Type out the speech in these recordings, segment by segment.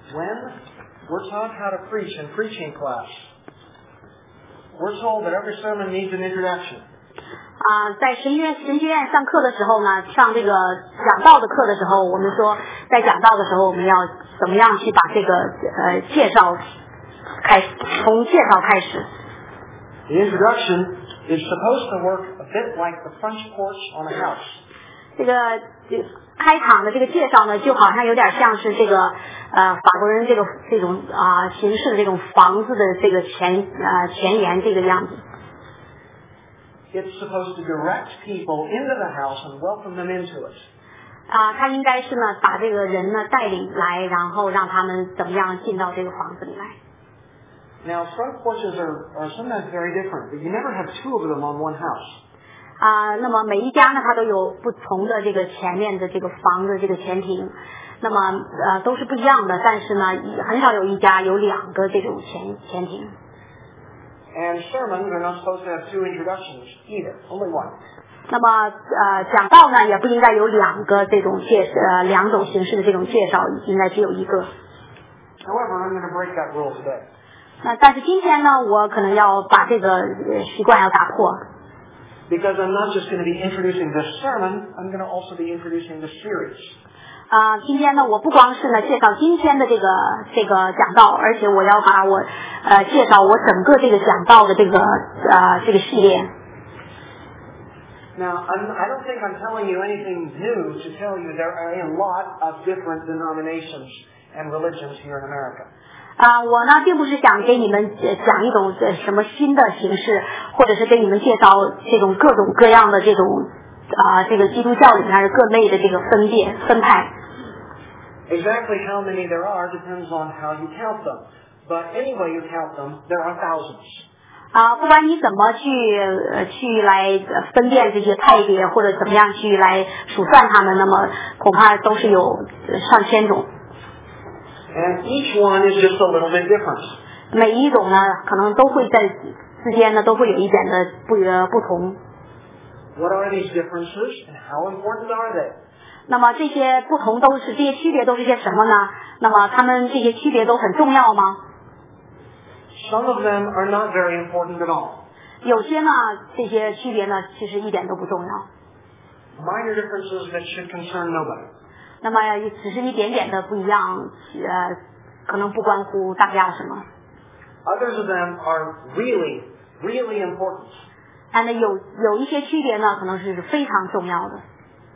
When we're taught how to preach in preaching class, we're told that every sermon needs an introduction. 在神学院上课的时候呢，上这个讲道的课的时候，我们说在讲道的时候，我们要怎么样去把这个介绍开始，从介绍开始。 The introduction is supposed to work a bit like the front porch on a house. 这个开场的这个介绍呢，就好像有点像是这个法国人这种形式的这种房子的这个前言这个样子。 It's supposed to direct people into the house and welcome them into it. 他应该是呢把这个人呢带领来，然后让他们怎么样进到这个房子里来。 Now, front porches are sometimes very different, but you never have two of them on one house. 那么每一家呢，它都有不同的这个前面的这个房子这个前庭，那么都是不一样的，但是呢，很少有一家有两个这种前庭。 And sermons are not supposed to have two introductions either, only one. 那么讲道呢，也不应该有两个这种两种形式的这种介绍，应该只有一个。 However, I'm going to break that rule today. 但是今天呢，我可能要把这个习惯要打破。 Because I'm not just going to be introducing this sermon, I'm going to also be introducing the series. 今天呢，我不光是呢介绍今天的这个讲道，而且我要把我介绍我整个这个讲道的这个系列。 Now, I don't think I'm telling you anything new to tell you there are a lot of different denominations and religions here in America. 我呢并不是想给你们讲一种什么新的形式，或者是给你们介绍这种各种各样的这种这个基督教里面各类的这个分派。 Exactly how many there are depends on how you count them. But anyway you count them, there are thousands. 不管你怎么去来分辨这些派别，或者怎么样去来数算它们，那么恐怕都是有上千种。 And each one is just a little bit different. 每一种呢，可能都会在之间呢都会有一点的不同。 What are these differences and how important are they? 那么这些不同这些区别都是些什么呢？那么它们这些区别都很重要吗？ Some of them are not very important at all. 有些呢，这些区别呢，其实一点都不重要。 Minor differences that should concern nobody. 那么只是一点点的不一样，可能不关乎大家什么。 Others of them are really, really important. 但有一些区别呢，可能是非常重要的。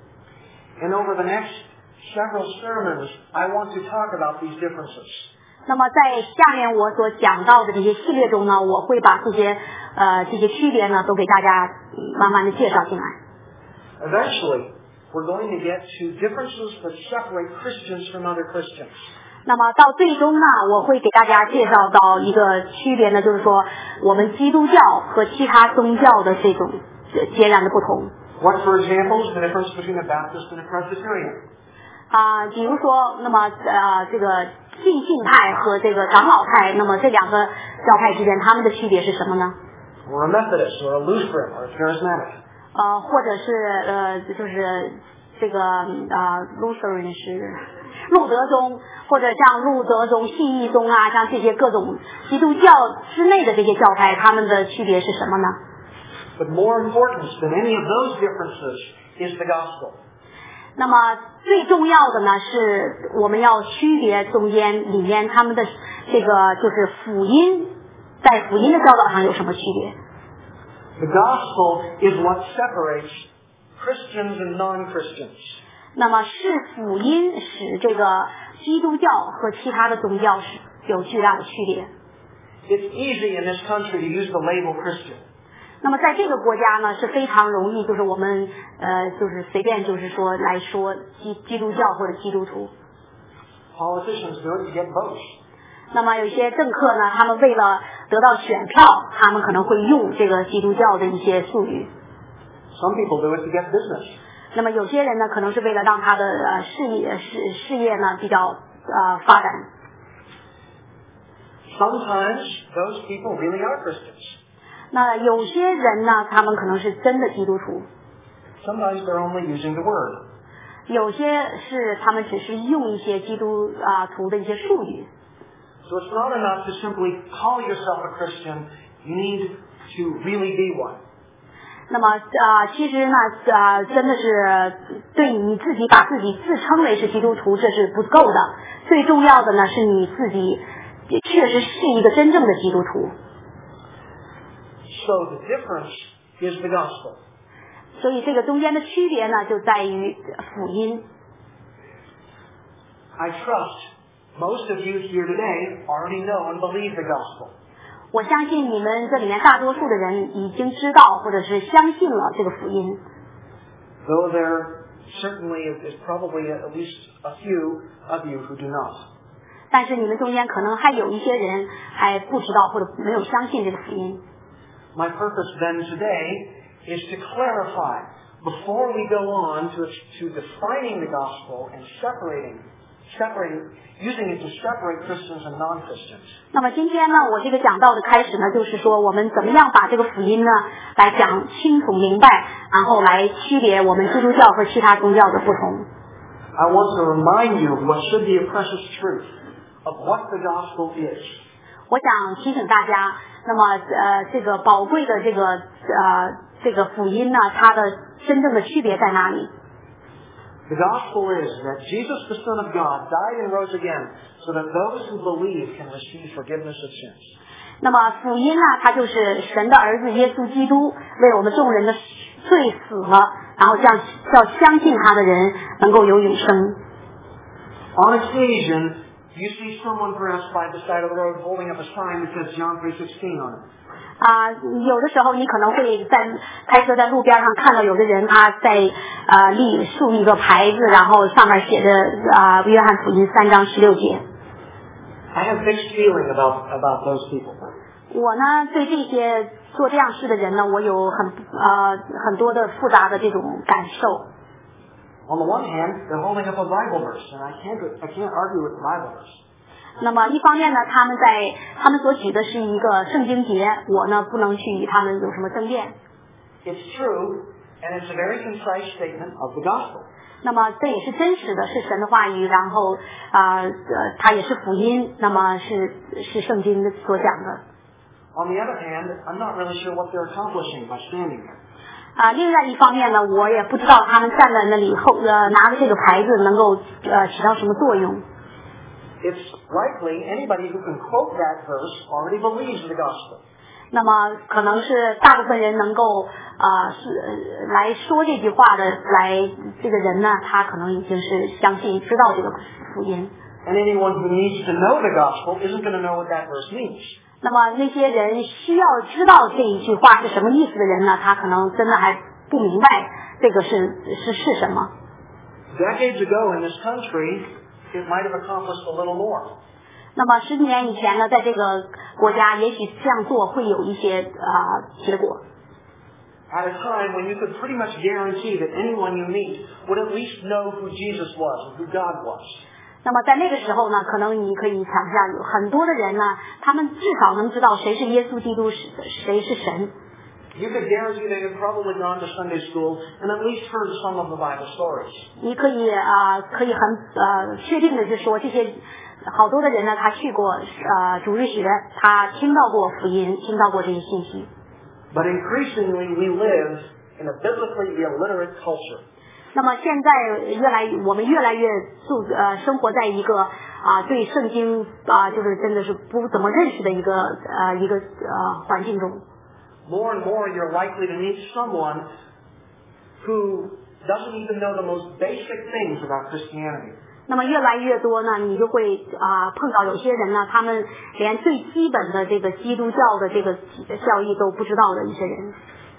And over the next several sermons, I want to talk about these differences. 那么在下面我所讲到的这些系列中呢，我会把这些区别呢，都给大家慢慢的介绍进来。 Eventually, we're going to get to differences that separate Christians from other Christians. 那么到最终呢，我会给大家介绍到一个区别呢，就是说我们基督教和其他宗教的这种截然的不同。 What, for example, is the difference between a Baptist and a Presbyterian? 比如说，那么这个浸信派和这个长老派，那么这两个教派之间，他们的区别是什么呢？ Or a Methodist, or a Lutheran, or a Charismatic. 或者是就是这个Lutheran 是路德宗，或者像路德宗、信义宗啊，像这些各种基督教之内的这些教派，他们的区别是什么呢？ But more important than any of those differences is the gospel. 那么最重要的呢，是我们要区别中间里面他们的这个就是福音，在福音的教导上有什么区别？ The gospel is what separates Christians and non-Christians. 那么是福音使这个基督教和其他的宗教是有巨大的区别。 It's easy in this country to use the label Christian. 那么在这个国家呢，是非常容易，就是我们就是随便就是说来说基督教或者基督徒。 Politicians do it to get votes. 那么有一些政客呢，他们为了得到选票，他们可能会用这个基督教的一些术语。 Some people do it to get business. 那么有些人呢，可能是为了让他的事业呢比较发展。 Sometimes those people really are Christians. 那有些人呢，他们可能是真的基督徒。 Sometimes they're only using the word. 有些是他们只是用一些基督徒的一些术语。 So it's not enough to simply call yourself a Christian. You need to really be one. 那么其实呢真的是对你自己把自己自称为是基督徒，这是不够的。最重要的呢是你自己确实是一个真正的基督徒。 So the difference is the gospel. 所以这个中间的区别呢就在于福音。 I trust most of you here today already know and believe the gospel. 我相信你们这里面大多数的人已经知道或者是相信了这个福音。 Though there certainly is probably at least a few of you who do not. 但是你们中间可能还有一些人还不知道或者没有相信这个福音。 My purpose then today is to clarify before we go on to defining the gospel and separating, using it to separate Christians and non-Christians. 那么今天呢，我这个讲道的开始呢，就是说我们怎么样把这个福音呢来讲清楚明白，然后来区别我们基督教和其他宗教的不同。 I want to remind you of what should be a precious truth of what the gospel is. 我想提醒大家，那么这个宝贵的这个福音呢，它的真正的区别在哪里？ The gospel is that Jesus, the Son of God, died and rose again so that those who believe can receive forgiveness of sins. 那么福音呢，它就是神的儿子耶稣基督为我们众人的罪死了，然后叫相信他的人能够有永生。 On occasion, you see someone perhaps by the side of the road holding up a sign that says John 3:16 on it. 有的时候你可能会开车在路边上看到有的人他在竖一个牌子，然后上面写着约翰福音3章16节。 I have mixed feeling about those people. 我呢对这些做这样事的人呢，我有很多的复杂的这种感受。 On the one hand, they're holding up a Bible verse, and I can't argue with the Bible verse. 那么一方面呢，他们所举的是一个圣经节，我呢不能去与他们有什么争辩。 It's true, and it's a very concise statement of the gospel. 那么这也是真实的，是神的话语，然后它也是福音，那么是圣经所讲的。 On the other hand, I'm not really sure what they're accomplishing by standing there. 另外一方面呢，我也不知道他们站在那里拿着这个牌子能够起到什么作用。 It's likely anybody who can quote that verse already believes the gospel. 那么可能是大部分人能够来说这句话的这个人呢，他可能已经是相信知道这个福音。 And anyone who needs to know the gospel isn't going to know what that verse means. 那么那些人需要知道这一句话是什么意思的人呢，他可能真的还不明白这个是什么。 Decades ago in this country, it might have accomplished a little more. 那么10年以前呢，在这个国家也许这样做会有一些结果。 At a time when you could pretty much guarantee that anyone you meet would at least know who Jesus was and who God was. 那么在那个时候呢，可能你可以想象有很多的人呢，他们至少能知道谁是耶稣基督，谁是神。 You could guarantee they had probably gone to Sunday school and at least heard some of the Bible stories. 你可以很确定的就说，这些好多的人呢，他去过主日学，他听到过福音，听到过这些信息。 But increasingly we live in a biblically illiterate culture. 那么现在我们越来越生活在一个对圣经就是真的是不怎么认识的一个环境中。 More and more you're likely to meet someone who doesn't even know the most basic things about Christianity. 那么越来越多呢，你就会碰到有些人呢，他们连最基本的这个基督教的这个教义都不知道的一些人。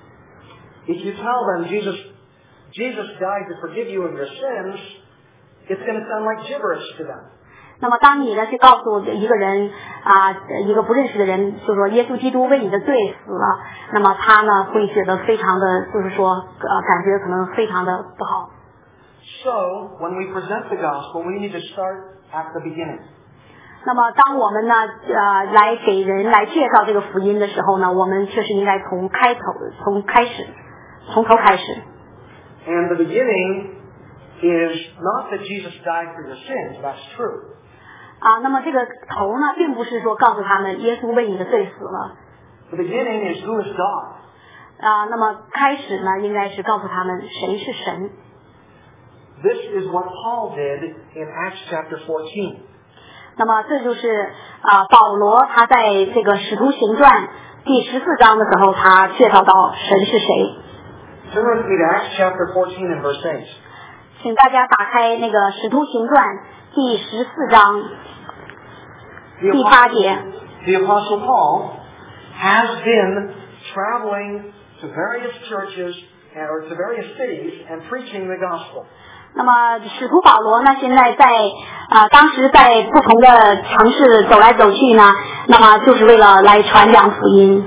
If you tell them Jesus died to forgive you of your sins, it's going to sound like gibberish to them. 那么当你呢去告诉一个人一个不认识的人，就说耶稣基督为你的罪死了，那么他呢会觉得非常的，就是说感觉可能非常的不好。 So when we present the gospel, we need to start at the beginning. 那么当我们呢来给人来介绍这个福音的时候呢，我们确实应该从头开始。 And the beginning is not that Jesus died for your sins. That's true. 那么这个头呢，并不是说告诉他们耶稣为你的罪死了。 The beginning is who is God. 那么开始呢，应该是告诉他们谁是神。 This is what Paul did in Acts chapter 14. 那么这就是保罗他在这个使徒行传第14章的时候，他介绍到神是谁。 Turn with me to Acts chapter 14 and verse 8. 请大家打开那个使徒行传第14章第8节。 The Apostle Paul has been traveling to various churches or to various cities and preaching the gospel. 那么使徒保罗呢，现在在当时在不同的城市走来走去呢，那么就是为了来传讲福音。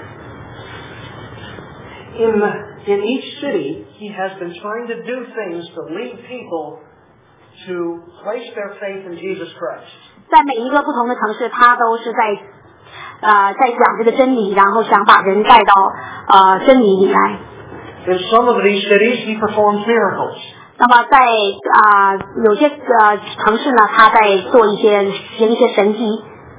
In each city, he has been trying to do things to lead people to place their faith in Jesus Christ. 在每一个不同的城市，他都是在讲这个真理，然后想把人带到真理里来。 In some of these cities, he performs miracles. 那么在有些城市呢，他在做行一些神迹。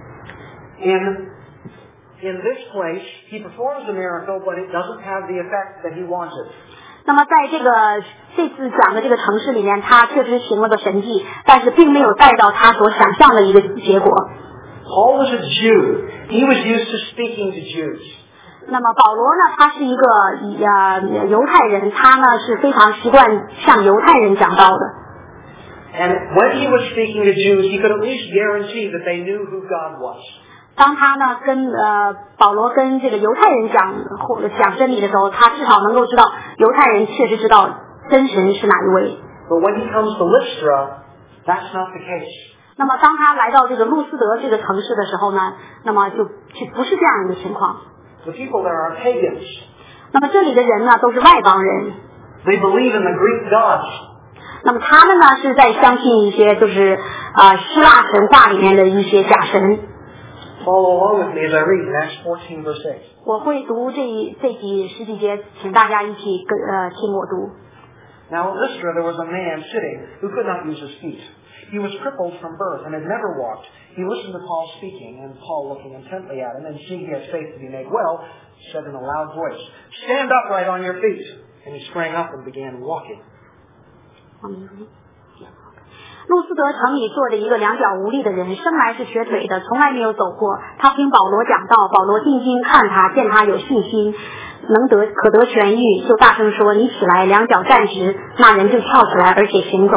In this place, he performs a miracle, but it doesn't have the effect that he wanted. 那么在这次讲的这个城市里面，他确实行了个神迹，但是并没有带到他所想象的一个结果。 Paul was a Jew. He was used to speaking to Jews. 那么保罗呢，他是一个犹太人，他呢是非常习惯向犹太人讲道的。 And when he was speaking to Jews, he could at least guarantee that they knew who God was. 当他呢跟保罗跟这个犹太人讲真理的时候，他至少能够知道犹太人确实知道真神是哪一位。 But when he comes to Lystra, that's not the case. 那么当他来到这个路斯德这个城市的时候呢，那么就不是这样一个情况。 The people there are pagans. 那么这里的人呢都是外邦人。 They believe in the Greek gods. 那么他们呢是在相信一些就是希腊神话里面的一些假神。 Follow along with me as I read Acts 14 verse 8. 我会读这十几节，请大家一起听我读。 Now at Lystra there was a man sitting who could not use his feet. He was crippled from birth and had never walked. He listened to Paul speaking, and Paul, looking intently at him and seeing he had faith to be made well, said in a loud voice, "Stand upright on your feet." And he sprang up and began walking. 路斯德城里坐着一个两脚无力的人，生来是瘸腿的，从来没有走过。他听保罗讲道，保罗定睛看他，见他有信心，可得痊愈，就大声说：“你起来，两脚站直。”那人就跳起来，而且行走。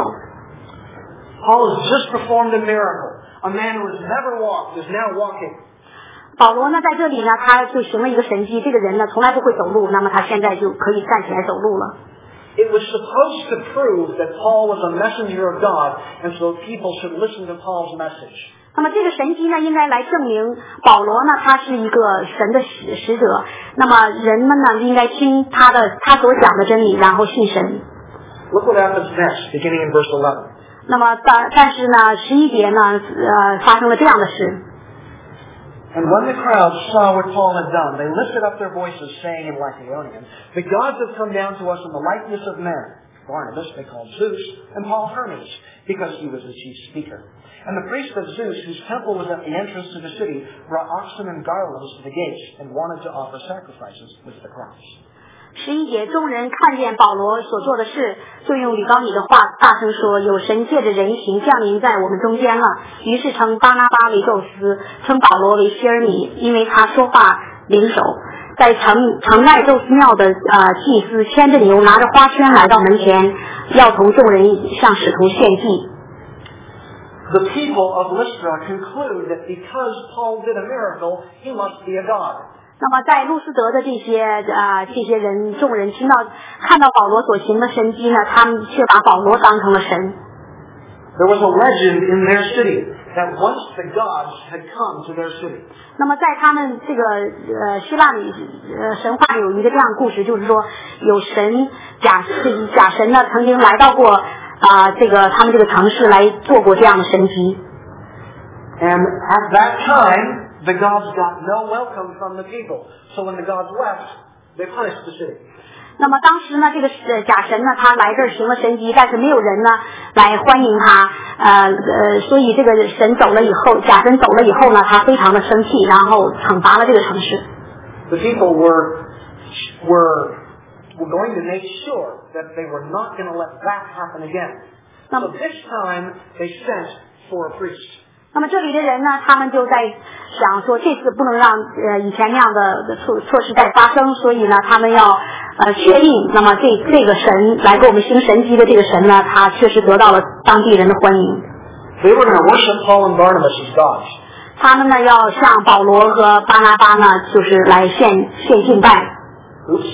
Paul has just performed a miracle. A man who has never walked is now walking. 保罗呢，在这里呢，他就行了一个神迹。这个人呢，从来不会走路，那么他现在就可以站起来走路了。 It was supposed to prove that Paul was a messenger of God, and so people should listen to Paul's message. 那么这个神迹呢，应该来证明保罗呢，他是一个神的使者。那么人们呢，应该听他所讲的真理，然后信神。 Look what happens next, beginning in verse 11. 那么但是呢，11节呢，发生了这样的事。 And when the crowd saw what Paul had done, they lifted up their voices, saying in Lycaonian, "The gods have come down to us in the likeness of men." Barnabas they called Zeus, and Paul Hermes, because he was the chief speaker. And the priest of Zeus, whose temple was at the entrance to the city, brought oxen and garlands to the gates, and wanted to offer sacrifices with the crowds. 11节，众人看见保罗所做的事，就用吕高尼的话大声说：“有神借着人形降临在我们中间了。”于是称巴拿巴为宙斯，称保罗为希尔米，因为他说话灵手。在城外宙斯庙的祭司牵着牛，拿着花圈来到门前，要同众人向使徒献祭。 The people of Lystra conclude that because Paul did a miracle, he must be a god. 那么在路斯德的这些人众人看到保罗所行的神迹呢，他们却把保罗当成了神。 There was a legend in their city that once the gods had come to their city. 那么在他们这个希腊里神话里有一个这样的故事，就是说有假神呢曾经来到过他们这个城市来做过这样的神迹。 And at that time, the gods got no welcome from the people. So when the gods left, they punished the city. 那么当时呢，这个假神呢，他来这儿行了神迹，但是没有人呢来欢迎他，所以这个神走了以后，假神走了以后呢，他非常的生气，然后惩罚了这个城市。 The people were going to make sure that they were not going to let that happen again. So this time they sent for a priest. 那么这里的人呢，他们就在想说，这次不能让以前那样的措施再发生，所以呢，他们要确定，那么这个神来给我们行神迹的这个神呢，他确实得到了当地人的欢迎。 They were going to worship Paul and Barnabas as gods. 他们呢要向保罗和巴拿巴呢，就是来献敬拜。 Oops.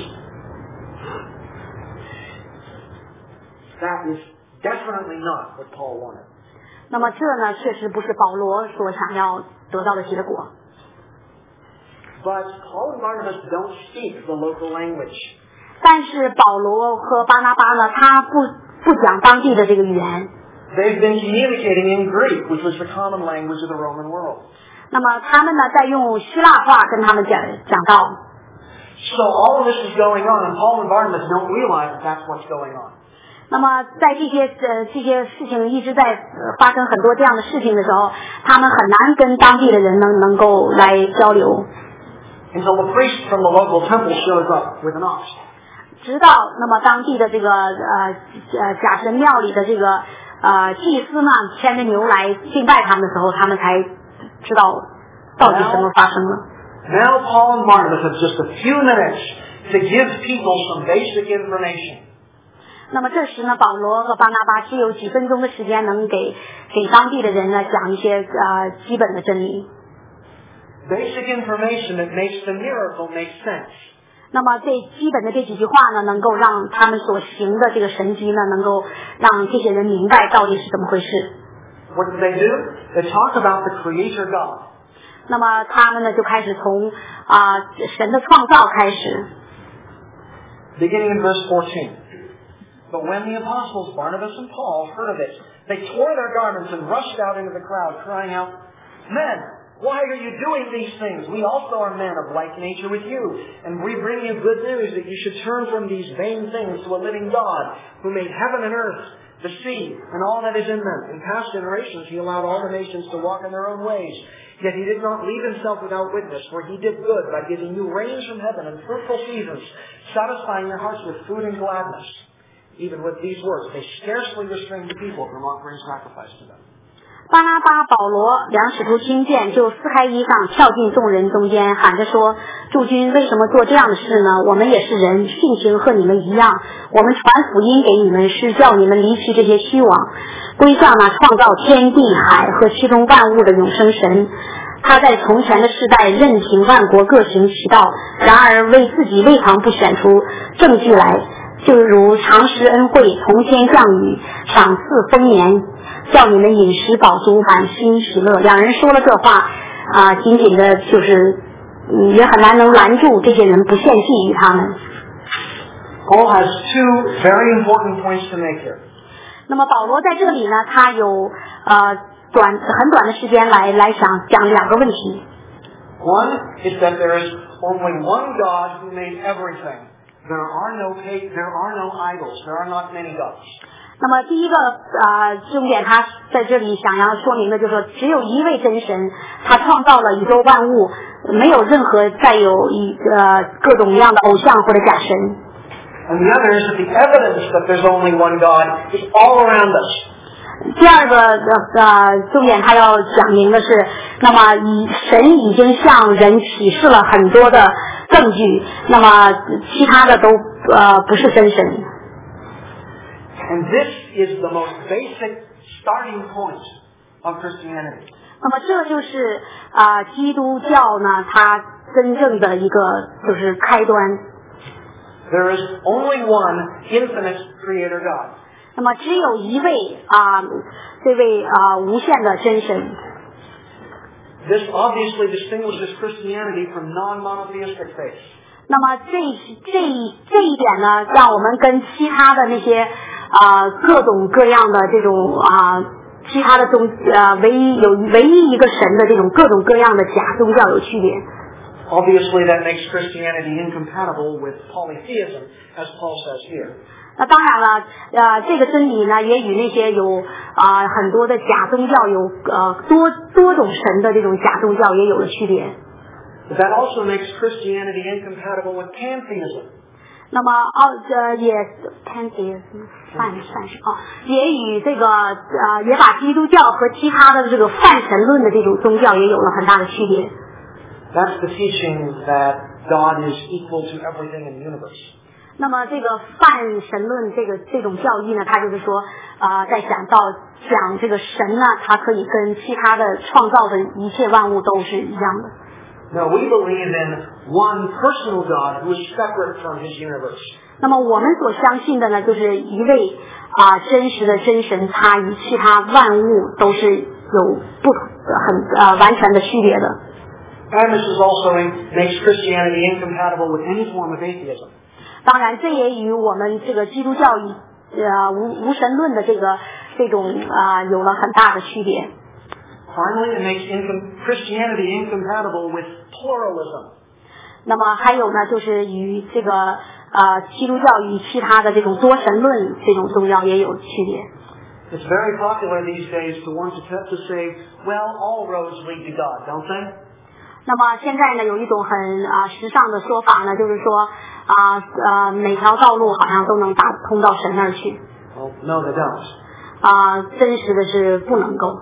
That is definitely not what Paul wanted. 那么这呢，确实不是保罗所想要得到的结果。 But Paul and Barnabas don't speak the local language. 但是保罗和巴拿巴呢，他不讲当地的这个语言。 They've been communicating in Greek, which was the common language of the Roman world. 那么他们呢，在用希腊话跟他们讲道。 So all of this is going on, and Paul and Barnabas don't realize that that's what's going on. 那么在这些事情一直在发生很多这样的事情的时候，他们很难跟当地的人能够来交流。 Until the priest from the local temple shows up with an ox. 直到那么当地的这个假神庙里的这个祭司呢牵着牛来敬拜他们的时候，他们才知道到底什么发生了。 Now Paul and Barnabas have just a few minutes to give people some basic information. 那么这时呢，保罗和巴拿巴只有几分钟的时间，能给当地的人呢讲一些基本的真理。 Basic information that makes the miracle make sense. 那么这基本的这几句话呢，能够让他们所行的这个神迹呢，能够让这些人明白到底是怎么回事。 What do? They talk about the Creator God. 那么他们呢就开始从神的创造开始。 Beginning in verse 14. But when the apostles Barnabas and Paul heard of it, they tore their garments and rushed out into the crowd, crying out, Men, why are you doing these things? We also are men of like nature with you, and we bring you good news that you should turn from these vain things to a living God, who made heaven and earth, the sea, and all that is in them. In past generations he allowed all the nations to walk in their own ways. Yet he did not leave himself without witness, for he did good by giving you rains from heaven and fruitful seasons, satisfying your hearts with food and gladness. Even with these words, they scarcely restrained the people from offering sacrifice to them. 巴拿巴、保罗两使徒听见，就撕开衣裳，跳进众人中间，喊着说：“诸君为什么做这样的事呢？我们也是人，性情和你们一样。我们传福音给你们，是叫你们离弃这些虚妄，归向那创造天地海和其中万物的永生神。他在从前的世代任凭万国各行其道，然而为自己未尝不选出证据来。”就如常施恩惠，从天降雨，赏赐丰年，叫你们饮食饱足，满心喜乐。两人说了这话紧紧的就是也很难能拦住这些人不献祭于他们。 Paul has two very important points to make here. 那么保罗在这里呢，他有很短的时间来讲两个问题。 One is that there is only one God who made everything. There are no idols. There are not many gods. 那么第一个重点，他在这里想要说明的就是说，只有一位真神，他创造了宇宙万物，没有任何再有各种各样的偶像或者假神。 And the other is that the evidence that there's only one God is all around us. 第二个重点，他要讲明的是，那么神已经向人启示了很多的证据，那么其他的都不是真神。 And this is the most basic starting point of Christianity. 那么这就是基督教呢，它真正的一个就是开端。 There is only one infinite Creator God. 那么只有一位这位无限的真神。 This obviously distinguishes Christianity from non-monotheistic faiths. 那么这一点呢，让我们跟其他的那些各种各样的这种其他的唯一一个神的这种各种各样的假宗教有区别。 Obviously, that makes Christianity incompatible with polytheism, as Paul says here. 那当然了，这个真理呢，也与那些有很多的假宗教有多种神的这种假宗教也有了区别。 But that also makes Christianity incompatible with pantheism. 那么也 pantheism 泛神也与这个也把基督教和其他的这个泛神论的这种宗教也有了很大的区别。 That's the teaching that God is equal to everything in the universe. 那么这个泛神论这种教义呢，它就是说在讲这个神呢，它可以跟其他的创造的一切万物都是一样的。 No, we believe in one personal God who is separate from his universe. 那么我们所相信的呢，就是一位真实的真神，他与其他万物都是有很完全的区别的。 And this is also makes Christianity incompatible with any form of atheism. 当然，这也与我们这个基督教无神论的这种有了很大的区别。 Finally, it makes Christianity incompatible with pluralism. 那么还有呢，就是与这个基督教与其他的这种多神论这种宗教也有区别。 It's very popular these days to say, well, all roads lead to God, don't they? 那么现在呢，有一种很时尚的说法呢，就是说每条道路好像都能打通到神那儿去。 Well, no, they don't. 真实的是不能够。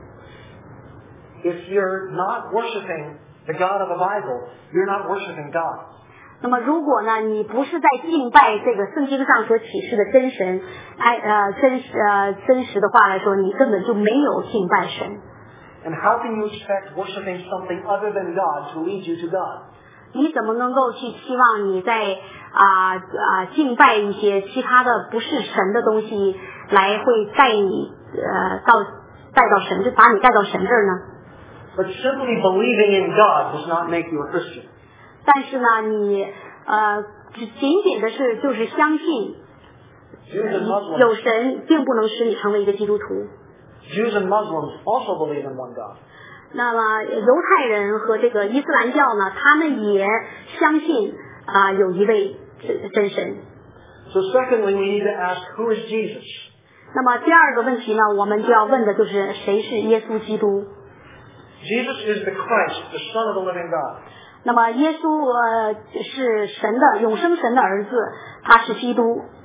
If you're not worshiping the God of the Bible, you're not worshiping God. 那么如果呢，你不是在敬拜这个圣经上所启示的真神，真实的话来说，你根本就没有敬拜神。 And how can you expect worshiping something other than God to lead you to God? 你怎么能够去期望你在敬拜一些其他的不是神的东西，来会带你带到神，就把你带到神这儿呢？ But simply believing in God does not make you a Christian. 但是呢，你仅仅的是就是相信有神，并不能使你成为一个基督徒。 Jews and Muslims also believe in one God. 那么犹太人和这个伊斯兰教呢，他们也相信有一位真神。 So secondly, we need to ask, who is Jesus? 那么第二个问题呢，我们就要问的就是谁是耶稣基督。 Jesus is the Christ, the Son of the living God. 那么耶稣是神的永生神的儿子，他是基督。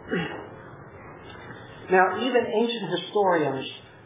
Now, even ancient historians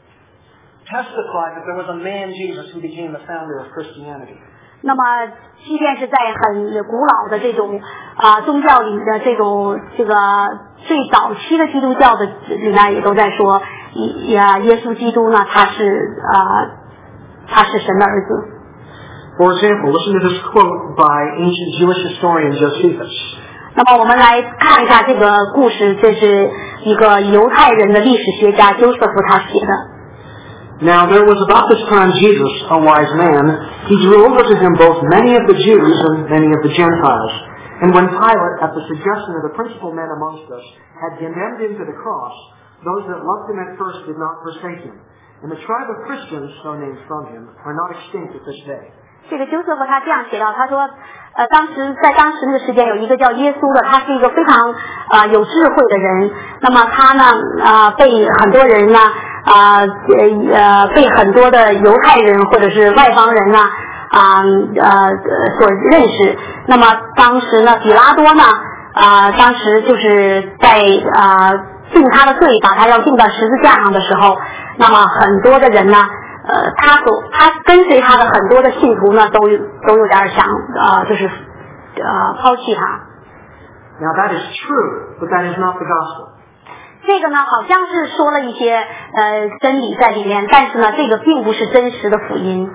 testify that there was a man Jesus who became the founder of Christianity. 那么，即便是在很古老的这种宗教里的这个最早期的基督教的里面，也都在说，耶稣基督呢，他是神的儿子。 For example, listen to this quote by ancient Jewish historian Josephus. 那么我们来看一下这个故事，这是一个犹太人的历史学家 Joseph 他写的。 Now there was about this time Jesus, a wise man. He drew over to him both many of the Jews and many of the Gentiles. And when Pilate, at the suggestion of the principal men amongst us, had condemned him to the cross, those that loved him at first did not forsake him. And the tribe of Christians, so named from him, are not extinct at this day. 这个 Joseph 他这样写到，他说，当时那个时间有一个叫耶稣的，他是一个非常有智慧的人。那么他呢，被很多人呢，被很多的犹太人或者是外邦人呢，所认识。那么当时呢，比拉多呢，当时就是在定他的罪，把他要定到十字架上的时候，那么很多的人呢。他跟随他的很多的信徒呢，都有点想就是抛弃他。 Now that is true, but that is not the gospel. 这个呢，好像是说了一些真理在里面，但是呢，这个并不是真实的福音。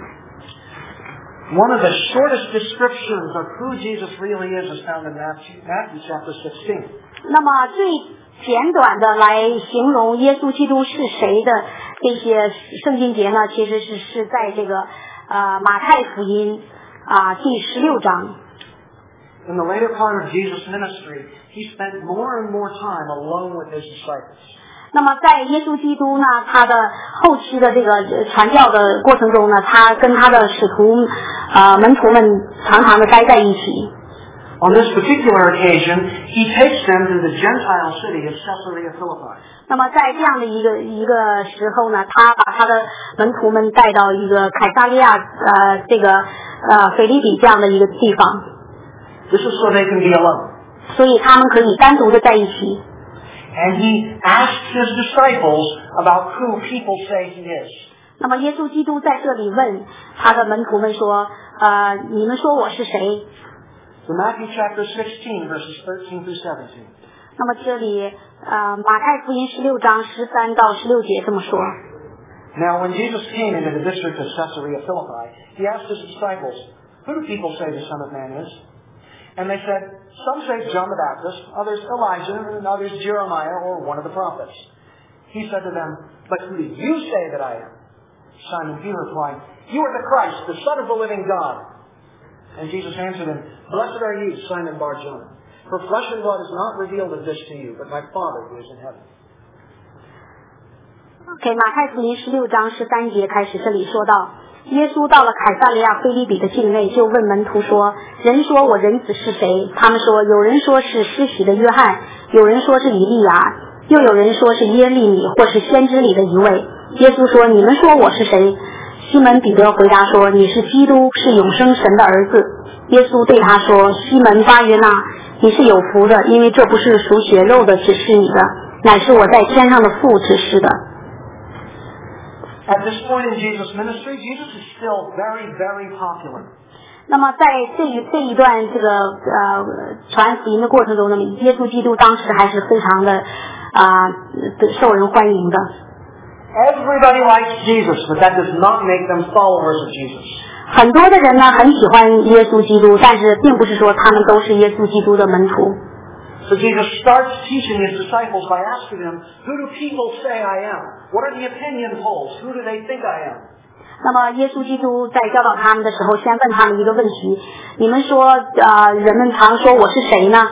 One of the shortest descriptions of who Jesus really is found in Matthew chapter 16. 那么最简短的来形容耶稣基督是谁的这些圣经节呢，其实是在这个马太福音第16章。 In the later part of Jesus' ministry, he spent more and more time alone with his disciples. 那么在耶稣基督呢，他的后期的这个传教的过程中呢，他跟他的使徒门徒们常常的待在一起。 On this particular occasion, he takes them to the Gentile city of Caesarea Philippi. 那么在这样的一个时候呢，他把他的门徒们带到一个凯撒利亚腓立比这样的一个地方。 This is so they can be alone. 所以他们可以单独的在一起。 And he asks his disciples about who people say he is. 那么耶稣基督在这里问他的门徒们说，你们说我是谁？ So Matthew chapter 16, verses 13 through 17. 那么这里马太福音16章13到16节这么说。 Now when Jesus came into the district of Caesarea Philippi, he asked his disciples, who do people say the Son of Man is? And they said, some say John the Baptist, others Elijah, and others Jeremiah or one of the prophets. He said to them, but who do you say that I am? Simon Peter replied, you are the Christ, the Son of the living God. And Jesus answered him, blessed are you, Simon Bar-Jonah, for flesh and blood has not revealed this to you, but my Father who is in heaven. OK， 马太福音16章13节开始，这里说到，耶稣到了凯撒利亚腓立比的境内，就问门徒说，人说我人子是谁？他们说，有人说是施洗的约翰，有人说是以利亚，又有人说是耶利米，或是先知里的一位。耶稣说，你们说我是谁？西门彼得回答说，你是基督，是永生神的儿子。耶稣对他说，西门巴约纳，你是有福的，因为这不是属血肉的指示你的，乃是我在天上的父指示的。 At this point in Jesus' ministry, Jesus is still very, very popular. 那么在这一段这个传福音的过程中呢，耶稣基督当时还是非常的受人欢迎的。 Everybody likes Jesus, but that does not make them followers of Jesus. 很多的人呢很喜欢耶稣基督，但是并不是说他们都是耶稣基督的门徒。 So Jesus starts teaching his disciples by asking them, who do people say I am? What are the opinion polls? Who do they think I am? 那么耶稣基督在教导他们的时候，先问他们一个问题：你们说人们常说我是谁呢？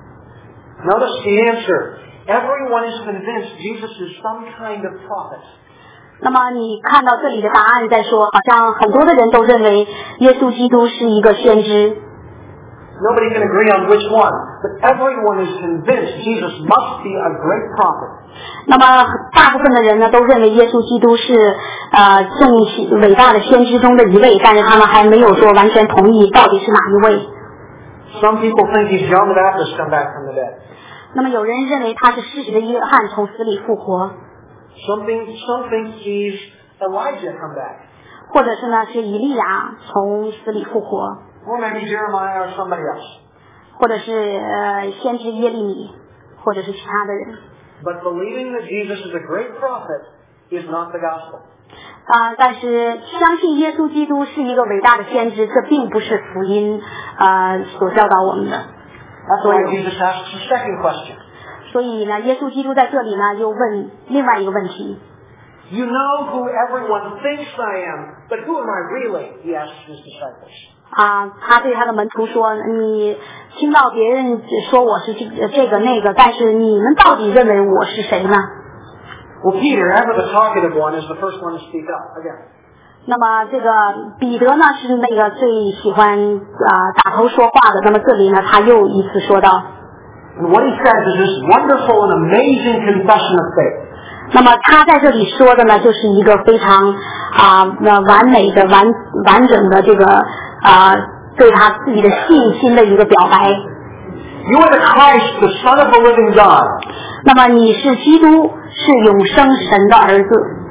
Notice the answer. Everyone is convinced Jesus is some kind of prophet. 那么你看到这里的答案在说，好像很多的人都认为耶稣基督是一个先知。 Nobody can agree on which one, but everyone is convinced Jesus must be a great prophet. 那么大部分的人呢都认为耶稣基督是众伟大的先知中的一位，但是他们还没有说完全同意到底是哪一位。 Some people think he's John the Baptist come back from the dead. 那么有人认为他是施洗的约翰从死里复活。 Some think he's Elijah come back. 或者是呢是以利亚从死里复活。 Or maybe Jeremiah or somebody else. 或者是先知耶利米，或者是其他的人。 But believing that Jesus is a great prophet is not the gospel. 但是相信耶稣基督是一个伟大的先知，这并不是福音所教导我们的。 That's why Jesus asks the second question. 所以呢，耶稣基督在这里呢又问另外一个问题。 You know who everyone thinks I am, but who am I really? He asks his disciples. 他对他的门徒说，你听到别人说我是这个那个，但是你们到底认为我是谁呢？ Well, Peter, ever the talkative one, is the first one to speak up again. 那么这个彼得呢是那个最喜欢打头说话的。那么这里呢他又一次说到 And what he says is this wonderful and amazing confession of faith. 那么他在这里说的呢就是一个非常完美的完整的这个对他自己的信心的一个表白。 You are the Christ, the Son of the living God. 那么你是基督，是永生神的儿子。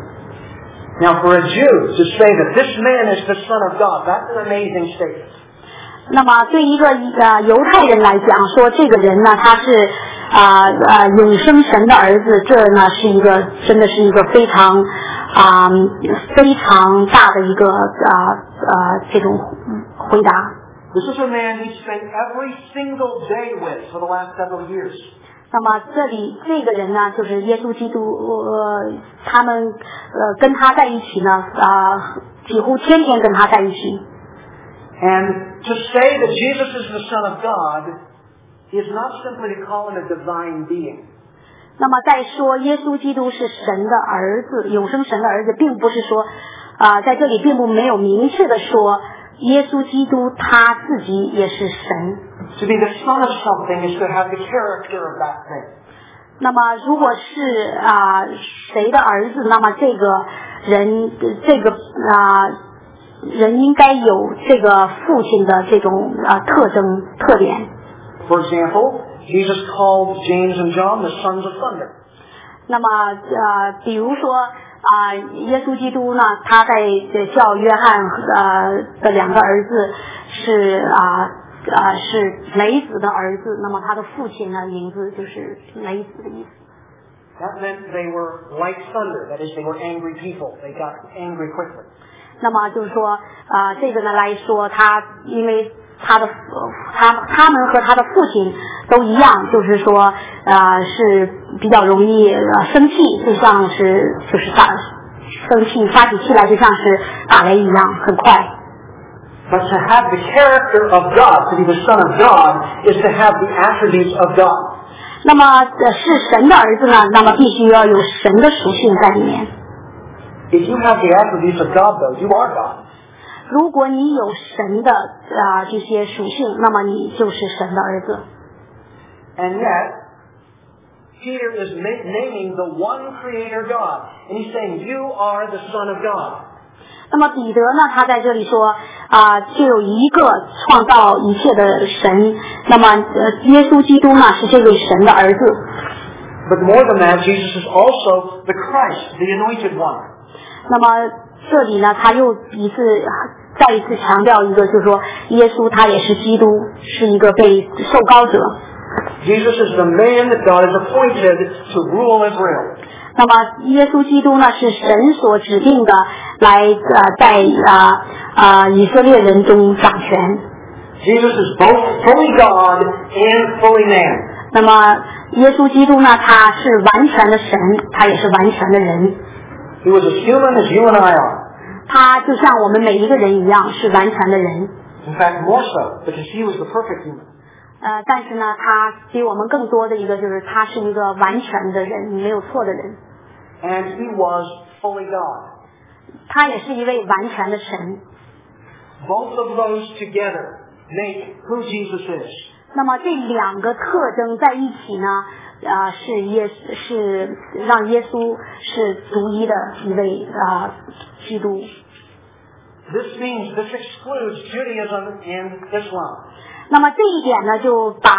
Now for a Jew to say that this man is the Son of God, that's an amazing statement. 那么对一个犹太人来讲，说这个人呢他是永生神的儿子，这呢是一个真的是一个非常非常大的一个这种回答。 This is a man he spent every single day with for the last several years. 那么这里这个人呢，就是耶稣基督，他们跟他在一起呢，几乎天天跟他在一起。 And to say that Jesus is the Son of God is not simply to call him a divine being. 那么在说耶稣基督是神的儿子，永生神的儿子，并不是说在这里并不没有明确的说耶稣基督他自己也是神。 To be the son of something is to have the character of that thing. 那么如果是谁的儿子，那么这个人人应该有这个父亲的这种特征特点。 For example, Jesus called James and John the sons of thunder. 那么比如说耶稣基督呢，他在叫约翰的两个儿子是雷子的儿子，那么他的父亲呢名字就是雷子的意思。 That meant they were like thunder. That is, they were angry people. They got angry quickly. 那么就是说这个呢来说，因为他们和他的父亲都一样，就是说是比较容易生气，就像是生气发起气来就像是打雷一样，很快。 But to have the character of God, to be the son of God, is to have the attributes of God. 那么是神的儿子呢，那么必须要有神的属性在里面。 If you have the attributes of God, though, you are God. 如果你有神的这些属性，那么你就是神的儿子。 And yet, Peter is naming the one creator God. And he's saying, you are the son of God. 那么彼得呢，他在这里说就有一个创造一切的神，那么耶稣基督呢是这位神的儿子。 But more than that, Jesus is also the Christ, the anointed one. 那么这里呢，他又再一次强调一个，就是说耶稣他也是基督，是一个被受膏者。 Jesus is the man that God has appointed to rule Israel. 那么耶稣基督呢是神所指定的来在以色列人中掌权。 Jesus is both fully God and fully man. 那么耶稣基督呢，他是完全的神，他也是完全的人。 He was as human as you and I are. 他就像我们每一个人一样，是完全的人。 In fact, more so, because he was the perfect human. 但是呢，他比我们更多的一个就是他是一个完全的人，没有错的人。 And he was fully God. 他也是一位完全的神。 Both of those together make who Jesus is. 那么这两个特征在一起呢，是让耶稣是独一的一位基督。 This excludes Judaism and Islam. 那么这一点呢，就把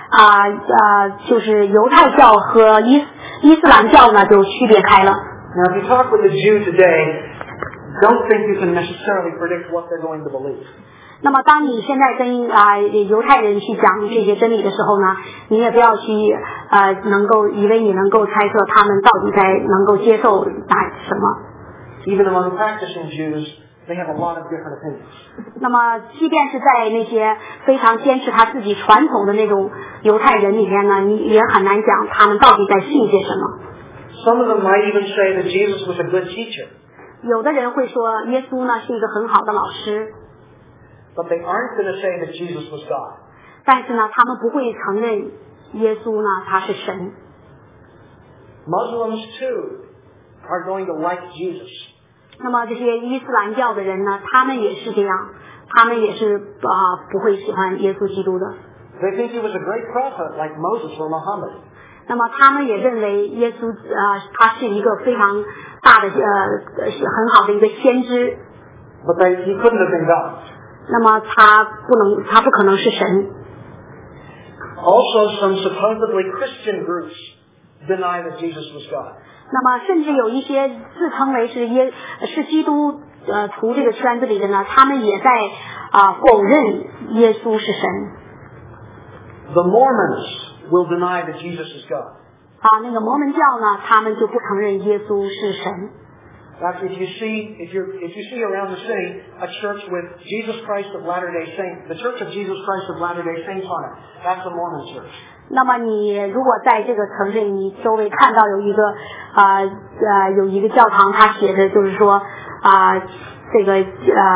就是犹太教和伊斯兰教呢就区别开了。 Now, if you talk with a Jew today, don't think you can necessarily predict what they're going to believe. 那么当你现在跟犹太人去讲这些真理的时候呢，你也不要去能够以为你能够猜测他们到底能够接受什么。 Even among practicing Jews, they have a lot of different opinions. 那么即便是在那些非常坚持他自己传统的那种犹太人里面呢，你也很难讲他们到底在信些什么。 Some of them might even say that Jesus was a good teacher. 有的人会说耶稣呢是一个很好的老师。 But they aren't going to say that Jesus was God. 但是呢，他们不会承认耶稣呢他是神。 Muslims too are going to like Jesus. 那么这些伊斯兰教的人呢，他们也是这样，他们也是不会喜欢耶稣基督的。 They think he was a great prophet like Moses or Muhammad. 那么他们也认为耶稣他是一个非常大的很好的一个先知。 But he couldn't have been God. 那么他不可能是神。 Also, some supposedly Christian groups deny that Jesus was God. 那么甚至有一些自称为是基督徒这个圈子里的呢，他们也在否认耶稣是神。 The Mormons will deny that Jesus is God. 那个摩门教呢，他们就不承认耶稣是神。 Actually, if you see around the city a church with Jesus Christ of Latter-day Saints, the Church of Jesus Christ of Latter-day Saints on it, that's a Mormon church. 那么你如果在这个城市你周围看到有一个教堂，它写的就是说这个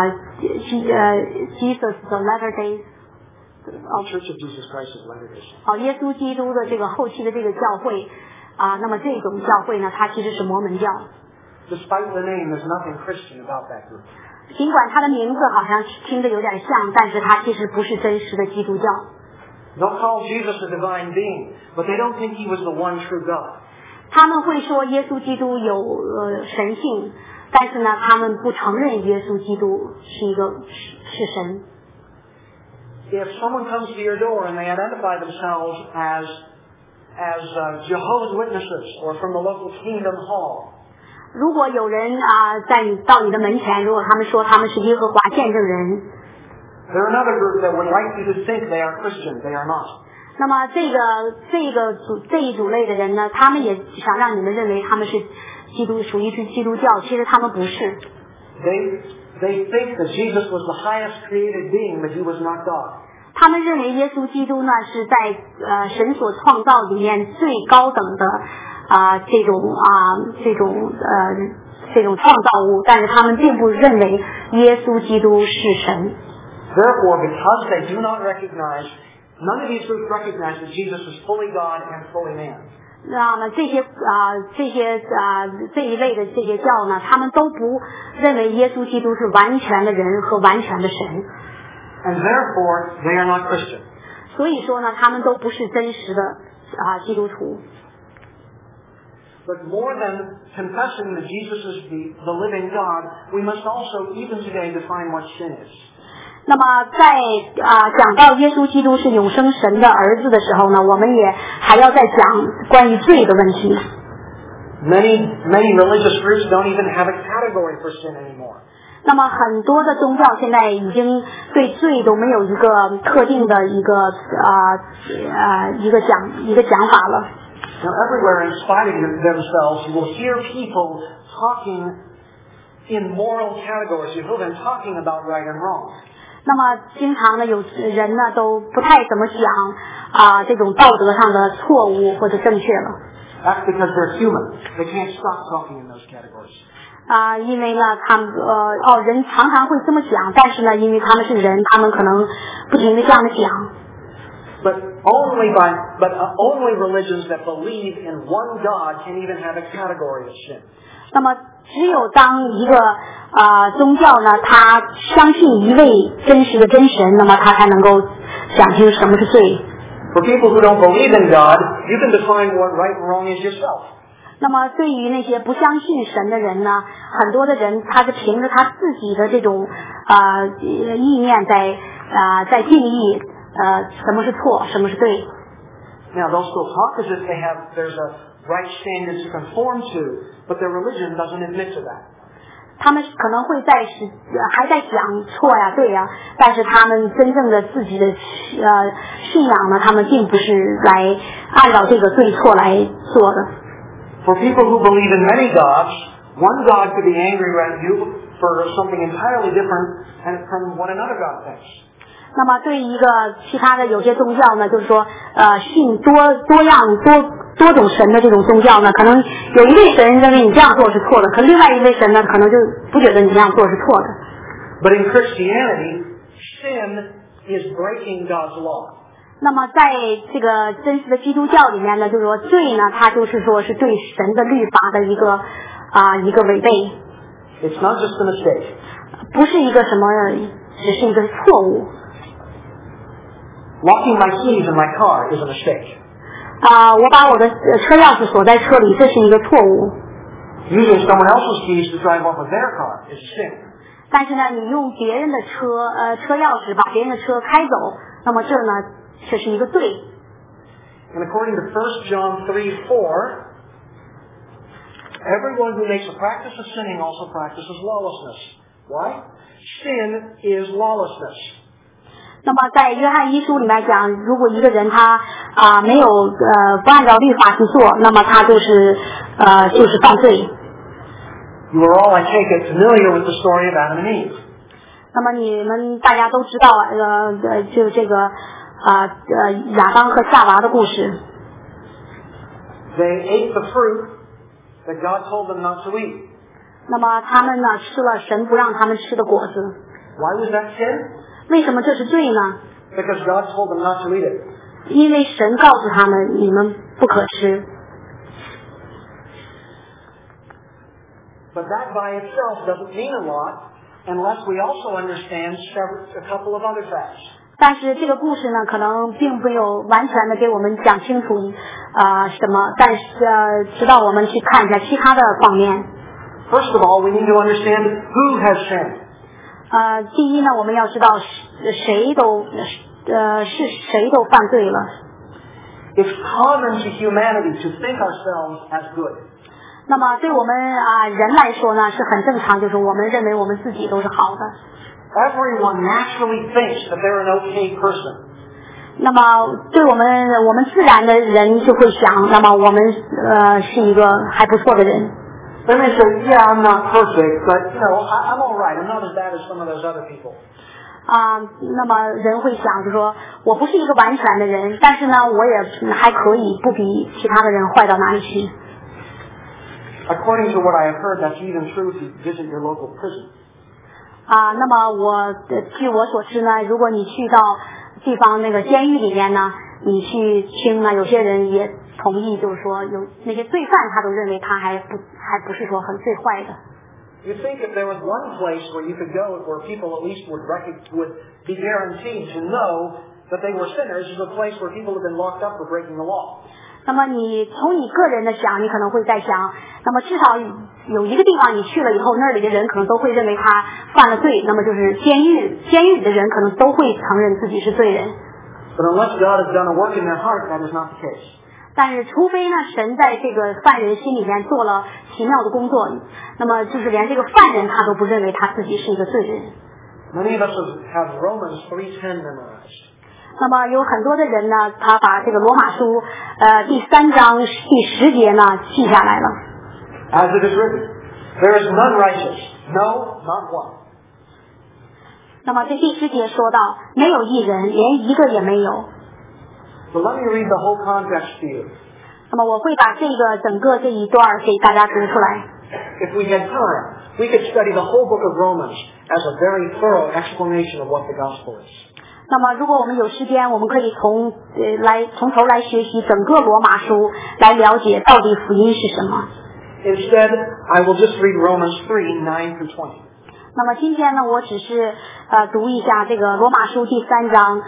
Jesus the Latter-day Church of Jesus Christ of Latter-day Saints. 耶稣基督的这个后期的这个教会那么这种教会呢，它其实是摩门教。 Despite the name, there's nothing Christian about that group. 尽管它的名字好像听着有点像，但是它其实不是真实的基督教。 They'll call Jesus a divine being, but they don't think he was the one true God. 他们会说耶稣基督有神性，但是呢，他们不承认耶稣基督是神。 If someone comes to your door and they identify themselves as Jehovah's Witnesses or from the local Kingdom Hall, 如果有人到你的门前，如果他们说他们是耶和华见证人， there are another group that would like you to think they are Christian. They are not. 那么这一组类的人呢，他们也想让你们认为他们是属于是基督教，其实他们不是。 They think that Jesus was the highest created being, but he was not God. 他们认为耶稣基督呢是在神所创造里面最高等的这种创造物，但是他们并不认为耶稣基督是神。 Therefore, because they do not recognize, none of these groups recognize that Jesus is fully God and fully man. 那么这一类的这些教呢，他们都不认为耶稣基督是完全的人和完全的神。 And therefore, they are not Christian. 所以说呢，他们都不是真实的基督徒。 But more than confessing that Jesus is the living God, we must also, even today, define what sin is. 那么在讲到耶稣基督是永生神的儿子的时候呢，我们也还要再讲关于罪的问题。 Many religious groups don't even have a category for sin anymore. 那么很多的宗教现在已经对罪都没有一个特定的一个讲法了。 Now, everywhere in spite of themselves, you will hear people talking in moral categories. You hear them talking about right and wrong. 那么经常呢，有人呢都不太怎么讲这种道德上的错误或者正确了。 That's because they're human. They can't stop talking in those categories. 因为呢，他们人常常会这么讲，但是呢，因为他们是人，他们可能不停地这样的讲。 But only religions that believe in one God can even have a category of sin. 那么只有当一个宗教呢，他相信一位真实的真神，那么他才能够讲清什么是罪。 For people who don't believe in God, you can define what right and wrong is yourself. 那么对于那些不相信神的人呢，很多的人他是凭着他自己的这种意念在定义什么是错，什么是对。 Now they'll still talk as if there's a right standard to conform to, but their religion doesn't admit to that. 他们可能会还在讲错呀对呀，但是他们真正的自己的信仰呢，他们并不是来按照这个对错来做的。 For people who believe in many gods, one God could be angry at you for something entirely different from what another God thinks. 那么对于一个其他的有些宗教呢，就是说信多种神的这种宗教呢，可能有一位神认为你这样做是错的，可另外一位神呢，可能就不觉得你这样做是错的。 But in Christianity, sin is breaking God's law. 那么在这个真实的基督教里面呢，就是说罪呢，它就是说是对神的律法的一个违背。 It's not just a mistake. 不是一个什么，只是一个错误。 Locking my keys in my car is a mistake. 我把我的车钥匙锁在车里，这是一个错误。 Using someone else's keys to drive off with their car is a sin. 但是呢，你用别人的车钥匙把别人的车开走，那么这呢，这是一个罪。 And according to 1 John 3:4, everyone who makes a practice of sinning also practices lawlessness. Why? Sin is lawlessness. 那么在约翰一书里面讲，如果一个人他没有不按照律法去做，那么他就是犯罪。 You are all, I take it, familiar with the story of Adam and Eve. 那么你们大家都知道就这个亚当和夏娃的故事。 They ate the fruit that God told them not to eat. 那么他们呢吃了神不让他们吃的果子。 Why was that sin? 为什么这是罪呢？ Because God told them not to eat it. 因为神告诉他们你们不可吃。 But that by itself doesn't mean a lot unless we also understand a couple of other facts. 但是这个故事呢，可能并没有完全的给我们讲清楚什么，但是直到我们去看一下其他的方面。 First of all, we need to understand who has sinned. 第一呢，我们要知道谁都犯罪了。 It's common to humanity to think ourselves as good. 那么对我们人来说呢，是很正常，就是我们认为我们自己都是好的。 Everyone naturally thinks that they're an okay person. 那么对我们自然的人就会想，那么我们是一个还不错的人。 They may say, yeah, I'm not perfect, but, I'm all right. I'm not as bad as some of those other people. 那么人会想，就说我不是一个完全的人，但是呢，我也还可以，不比其他的人坏到哪里去。 According to what I have heard, that's even true if you visit your local prison. 那么据我所知呢，如果你去到地方那个监狱里面呢，你去听呢，有些人也同意，就是说有那些罪犯，他都认为他还不是说很最坏的。 You think if there was one place where you could go where people at least would be guaranteed to know that they were sinners is a place where people have been locked up for breaking the law. 那么从你个人的想，你可能会在想，那么至少有一个地方你去了以后，那里的人可能都会认为他犯了罪，那么就是监狱里的人可能都会承认自己是罪人。 But unless God has done a work in their heart, that is not the case. 但是除非呢，神在这个犯人心里面做了奇妙的工作，那么就是连这个犯人他都不认为他自己是一个罪人。 Many of us have Romans 3:10 memorized. 那么有很多的人呢，他把这个罗马书第3章第10节呢记下来了。 As it is written, there is none righteous, no, not one. 那么这第10节说到，没有一人，连一个也没有。 So let me read the whole context to you. 那么我会把整个这一段给大家读出来。 If we had time, we could study the whole book of Romans as a very thorough explanation of what the gospel is. 那么如果我们有时间，我们可以从头来学习整个罗马书，来了解到底福音是什么。 Instead, I will just read Romans 3:9 through 20. 那么今天呢，我只是读一下这个罗马书第3章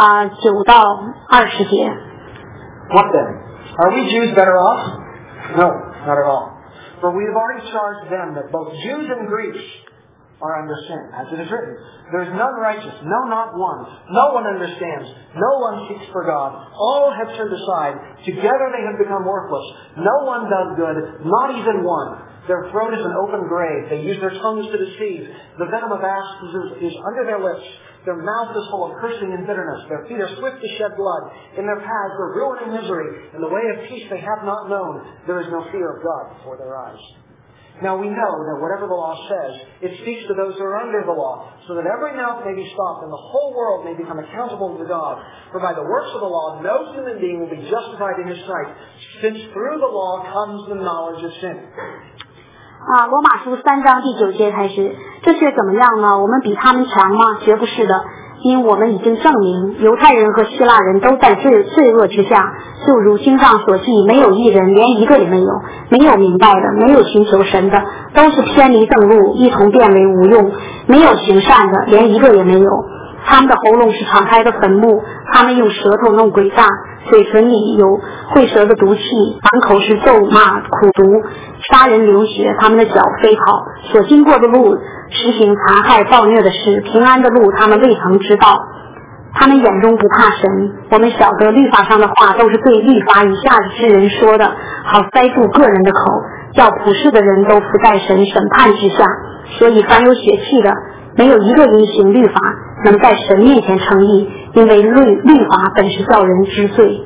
9到20节。 What then? Are we Jews better off? No, not at all. For we have already charged them that both Jews and Greeks are under sin, as it is written, there is none righteous, no, not one. No one understands. No one seeks for God. All have turned aside. Together they have become worthless. No one does good, not even one. Their throat is an open grave. They use their tongues to deceive. The venom of asps is under their lips. Their mouth is full of cursing and bitterness. Their feet are swift to shed blood. In their paths are ruin and misery. In the way of peace they have not known. There is no fear of God before their eyes. Now we know that whatever the law says, it speaks to those who are under the law, so that every mouth may be stopped and the whole world may become accountable to God. For by the works of the law, no human being will be justified in His sight, since through the law comes the knowledge of sin. 罗马书3章第9节开始，这却怎么样呢？我们比他们强吗？绝不是的，因为我们已经证明，犹太人和希腊人都在罪恶之下，就如经上所记，没有一人，连一个也没有，没有明白的，没有寻求神的，都是偏离正路，一同变为无用，没有行善的，连一个也没有。他们的喉咙是敞开的坟墓，他们用舌头弄诡诈，嘴唇里有会舌的毒气，满口是咒骂苦毒，杀人流血，他们的脚飞跑，所经过的路实行残害暴虐的事，平安的路他们未曾知道。他们眼中不怕神，我们晓得律法上的话都是对律法以下之人说的，好塞住个人的口，叫普世的人都伏在神审判之下。所以凡有血气的，没有一个因行律法能在神面前称义，因为律法本是叫人知罪。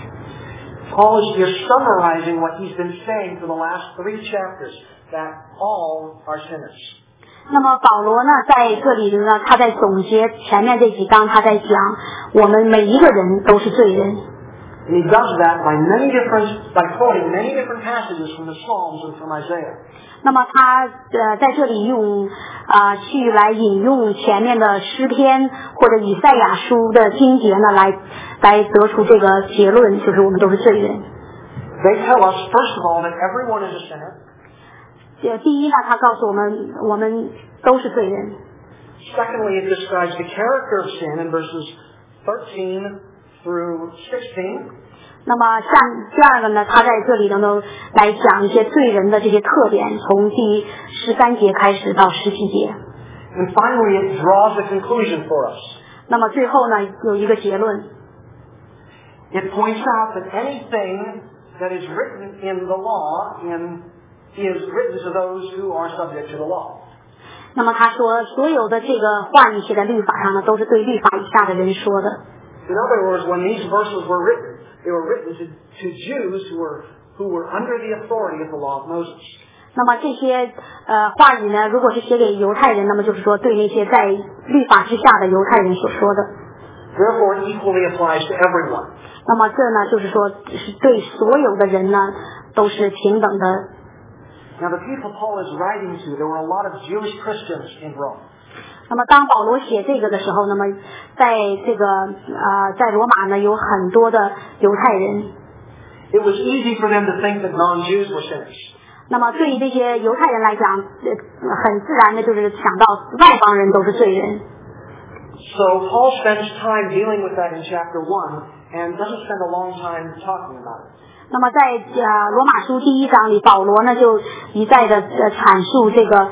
Paul is here summarizing what he's been saying for the last 3 chapters, that all are sinners. 那么保罗呢，在这里呢，他在总结前面这几章，他在讲我们每一个人都是罪人。 And he does that by quoting many different passages from the Psalms and from Isaiah. 那么他在这里用去来引用前面的诗篇或者以赛亚书的经节呢，来得出这个结论，就是我们都是罪人。 They tell us, first of all, that everyone is a sinner. 第一呢，他告诉我们都是罪人。 Secondly, it describes the character of sin in verses 13 through 16. 那么第二个呢，他在这里能够来讲一些罪人的这些特点，从第13节开始到17节。 And finally, it draws a conclusion for us. 那么最后呢，有一个结论。 It points out that anything that is written in the law is written to those who are subject to the law. 那么他说，所有的这个话语写在律法上呢，都是对律法以下的人说的。 In other words, when these verses were written, they were written to Jews who were under the authority of the law of Moses. 那么这些话语呢，如果是写给犹太人，那么就是说对那些在律法之下的犹太人所说的。 Therefore, it equally applies to everyone. 那么这呢，就是说是对所有的人呢都是平等的。 Now, the people Paul is writing to, there were a lot of Jewish Christians in Rome. 那么当保罗写这个的时候，那么在这个在罗马呢有很多的犹太人。 It was easy for them to think that non-Jews were sinners. 那么对于这些犹太人来讲，很自然的就是想到外邦人都是罪人。 So Paul spends time dealing with that in chapter 1 and doesn't spend a long time talking about it. 那么在罗马书第1章里，保罗呢就一再的阐述这个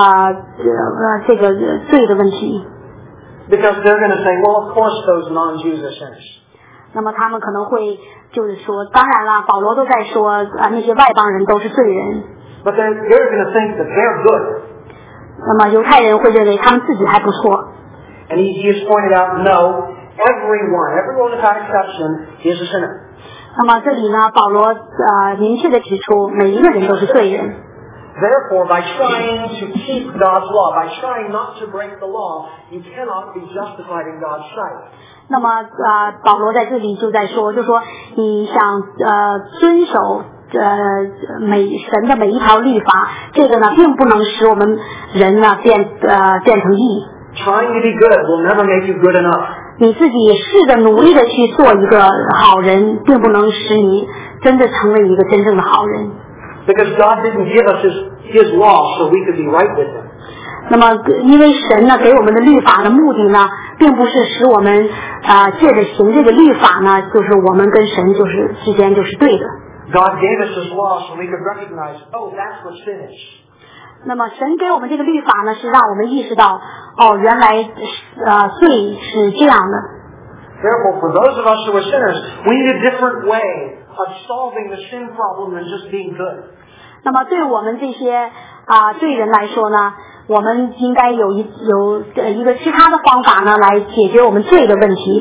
罪的问题。 Because they're going to say, well, of course those non-Jews are sinners. 那么他们可能会就是说，当然了，保罗都在说那些外邦人都是罪人。 But they're going to think that they're good. 那么犹太人会认为他们自己还不错。 And he has pointed out, no, everyone without exception is a sinner. 那么这里呢，保罗明确的指出，每一个人都是罪人。 Therefore, by trying to keep God's law, by trying not to break the law, you cannot be justified in God's sight. 那么保罗在这里就在说，就说你想遵守神的每一条律法，这个呢并不能使我们人呢变成义。 Trying to be good will never make you good enough. 你自己试着努力的去做一个好人，并不能使你真的成为一个真正的好人。 Because God didn't give us His law so we could be right with Him. 那么，因为神呢给我们的律法的目的呢，并不是使我们借着行这个律法呢，就是我们跟神就是之间就是对的。 God gave us His law so we could recognize, oh, that's what sin is. 那么神给我们这个律法呢，是让我们意识到，原来罪是这样的。 Therefore, for those of us who are sinners, we need a different way of solving the sin problem than just being good. 那么对我们这些罪人来说呢，我们应该有一个其他的方法呢，来解决我们罪的问题。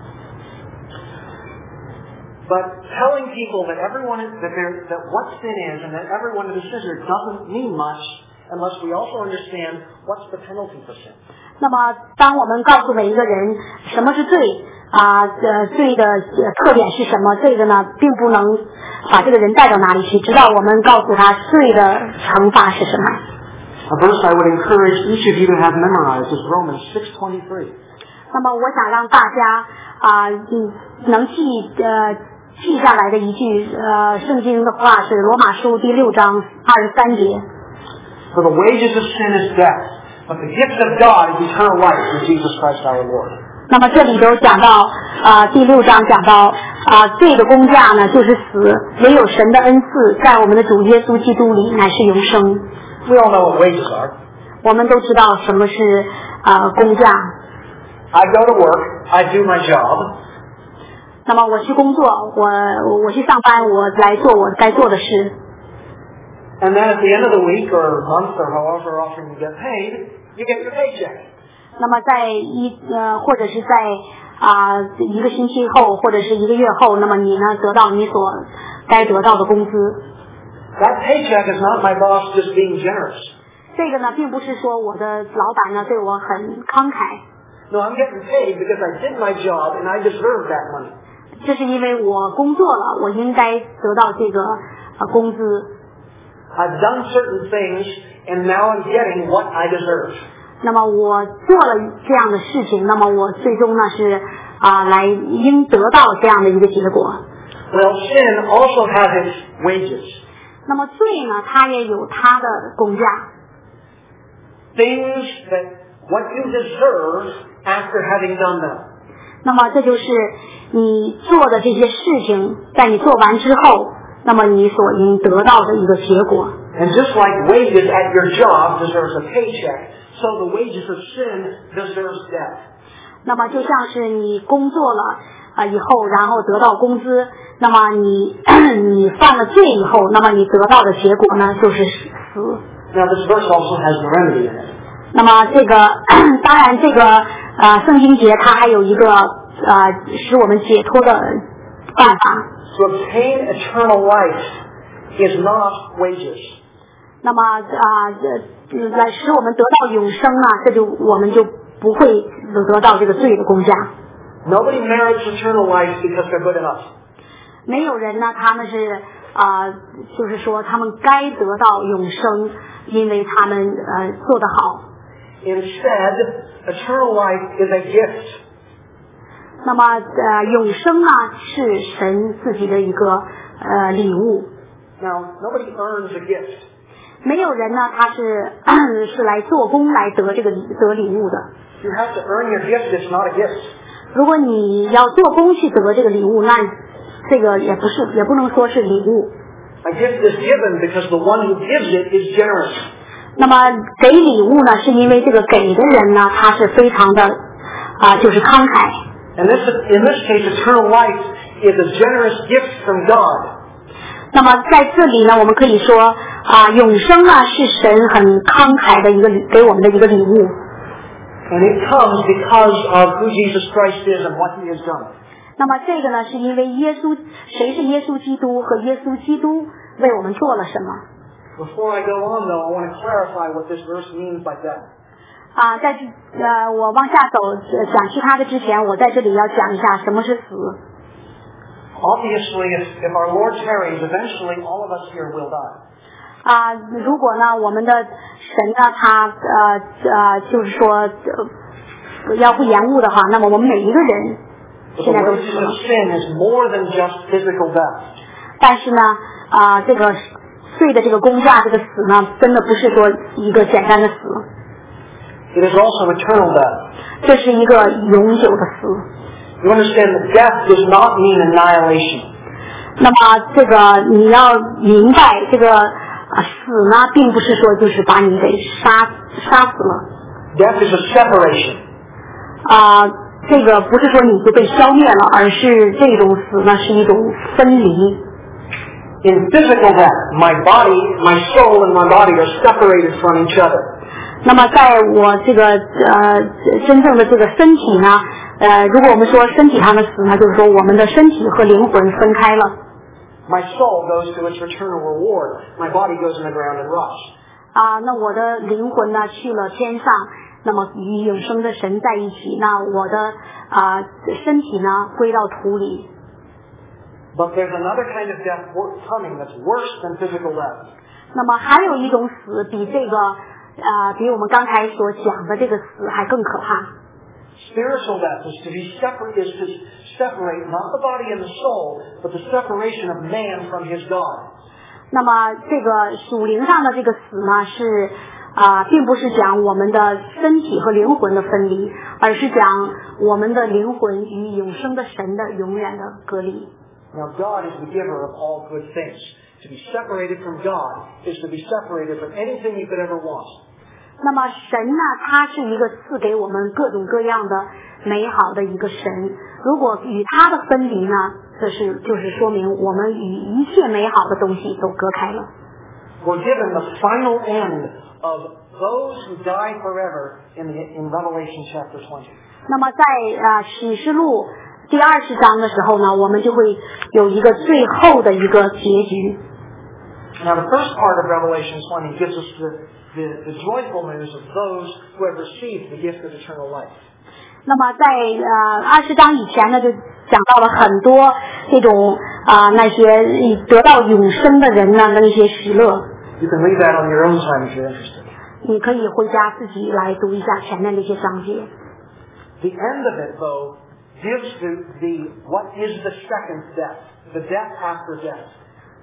But telling people that that what sin is and that everyone is a sinner doesn't mean much unless we also understand what's the penalty for sin. 那么，当我们告诉每一个人什么是罪罪的特点是什么，这个呢，并不能把这个人带到哪里去，直到我们告诉他罪的惩罚是什么。 A verse I would encourage each of you to have memorized is Romans 6:23. 那么，我想让大家能记下来的一句圣经的话是罗马书第6章23节。 For the wages of sin is death, but the gift of God is eternal life through Jesus Christ our Lord. 那么这里都讲到第6章讲到罪的工价呢就是死，唯有神的恩赐在我们的主耶稣基督里乃是永生。 We all know what wages are. 我们都知道什么是工价。 I go to work, I do my job. 那么我去工作，我去上班，我来做我该做的事。 And then at the end of the week or month or however often you get paid, you get your paycheck. 那么在或者是在一个星期后或者是一个月后，那么你呢得到你所该得到的工资。 That paycheck is not my boss just being generous. 这个呢并不是说我的老板呢对我很慷慨。 No, I'm getting paid because I did my job and I deserve that money. 这是因为我工作了，我应该得到这个工资。 I've done certain things and now I'm getting what I deserve. 那么我做了这样的事情，那么我最终呢是来应得到这样的一个结果。 Well, sin also has its wages. 那么罪呢，它也有它的工价。 Things that what you deserve after having done them. 那么这就是你做的这些事情，在你做完之后，那么你所应得到的一个结果。 And just like wages at your job deserves a paycheck, so the wages of sin deserves death. 那么就像是你工作了以后，然后得到工资，那么你犯了罪以后，那么你得到的结果呢，就是死。 Now this verse also has the remedy in it. 那么这个当然这个圣经节它还有一个使我们解脱的办法。 To obtain eternal life is not wages. 那么来使我们得到永生呢，我们就不会得到这个罪的工价。 Nobody merits eternal life because they're good enough. 没有人呢，他们是就是说他们该得到永生，因为他们做得好。 Instead, eternal life is a gift. 那么永生呢是神自己的一个礼物。 Now, nobody earns a gift. 没有人呢，他是来做工来得礼物的。 You have to earn your gift. It's not a gift. 如果你要做工去得这个礼物，那这个也不能说是礼物。 A gift is given because the one who gives it is generous. 那么给礼物呢，是因为这个给的人呢，他是非常的就是慷慨。 And in this case, eternal life is a generous gift from God. 那么在这里呢，我们可以说永生呢是神很慷慨的给我们的一个礼物。 And it comes because of who Jesus Christ is and what He has done. 那么这个呢，是因为谁是耶稣基督和耶稣基督为我们做了什么。 Before I go on, though, I want to clarify what this verse means by death. 在我往下走讲其他的之前，我在这里要讲一下什么是死。 Obviously, if our Lord tarries, eventually all of us here will die. 如果呢，我们的神呢，他就是说要不延误的话，那么我们每一个人现在都死了。 Sin is more than just physical death. 但是呢，这个罪的这个工价，这个死呢，真的不是说一个简单的死。 It is also eternal death. 这是一个永久的死。 You understand that death does not mean annihilation. 那么这个你要明白，这个死呢，并不是说就是把你给杀死了。 Death is a separation. 这个不是说你就被消灭了，而是这种死呢是一种分离。 In physical death, my soul and my body are separated from each other. 那么在我这个真正的这个身体呢，如果我们说身体上的死呢，就是说我们的身体和灵魂分开了。 My soul goes to its eternal reward. My body goes in the ground and rots. 那我的灵魂呢去了天上，那么与永生的神在一起。那我的身体呢归到土里。 But there's another kind of death coming that's worse than physical death. 那么还有一种死比这个比我们刚才所讲的这个死还更可怕。 Spiritual death is to separate not the body and the soul, but the separation of man from his God. 那么这个属灵上的这个死呢，是并不是讲我们的身体和灵魂的分离，而是讲我们的灵魂与永生的神的永远的隔离。 Now God is the giver of all good things. To be separated from God is to be separated from anything you could ever want. 那么神呢，他是一个赐给我们各种各样的美好的一个神。如果与他的分离呢，就是说明我们与一切美好的东西都隔开了。 We're given the final end of those who die forever in Revelation chapter 20. 那么在启示录第20章的时候呢，我们就会有一个最后的一个结局。 Now the first part of Revelation 20 gives us the joyful news of those who have received the gift of eternal life. 那么在20章以前呢，就讲到了很多这种那些得到永生的人呢的一些喜乐。 You can read that on your own time if you're interested. 你可以回家自己来读一下前面这些章节。 The end of it, though, gives what is the second death, the death after death.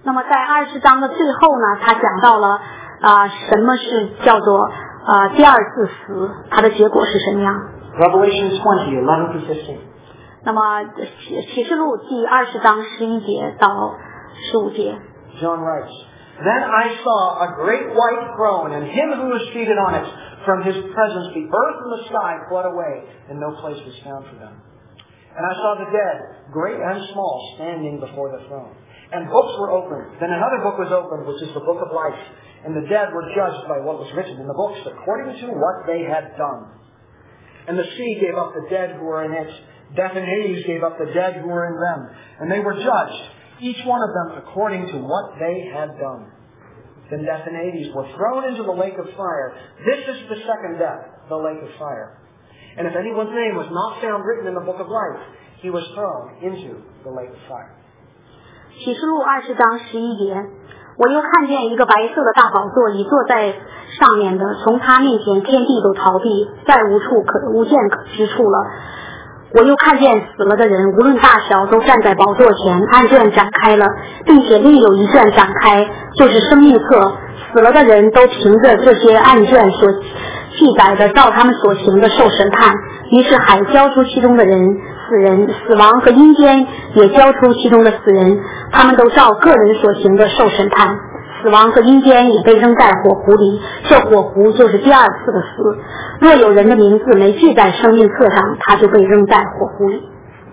那么在20章的最后呢，他讲到了什么是叫做第二次死，它的结果是什么样。 Revelation 20:11-15。 那么启示录第20章11节到15节。 John writes, Then I saw a great white throne, and him who was seated on it. From his presence the earth and the sky fled away, and no place was found for them. And I saw the dead, great and small, standing before the throne. And books were opened. Then another book was opened, which is the book of life. And the dead were judged by what was written in the books, according to what they had done. And the sea gave up the dead who were in it. Death and Hades gave up the dead who were in them. And they were judged, each one of them according to what they had done. Then death and Hades were thrown into the lake of fire. This is the second death, the lake of fire. And if anyone's name was not found written in the book of life, he was thrown into the lake of fire. 启示录20章11节，我又看见一个白色的大宝座，已坐在上面的，从他面前天地都逃避，再无见之处了。我又看见死了的人，无论大小，都站在宝座前，案卷展开了，并且另有一卷展开，就是生命册。死了的人都凭着这些案卷所记载的，照他们所行的受审判。于是海交出其中的人，死亡和阴间也交出其中的死人，他们都照个人所行的受审判。死亡和阴间也被扔在火湖里，这火湖就是第二次的死。若有人的名字没记在生命册上，他就被扔在火湖里。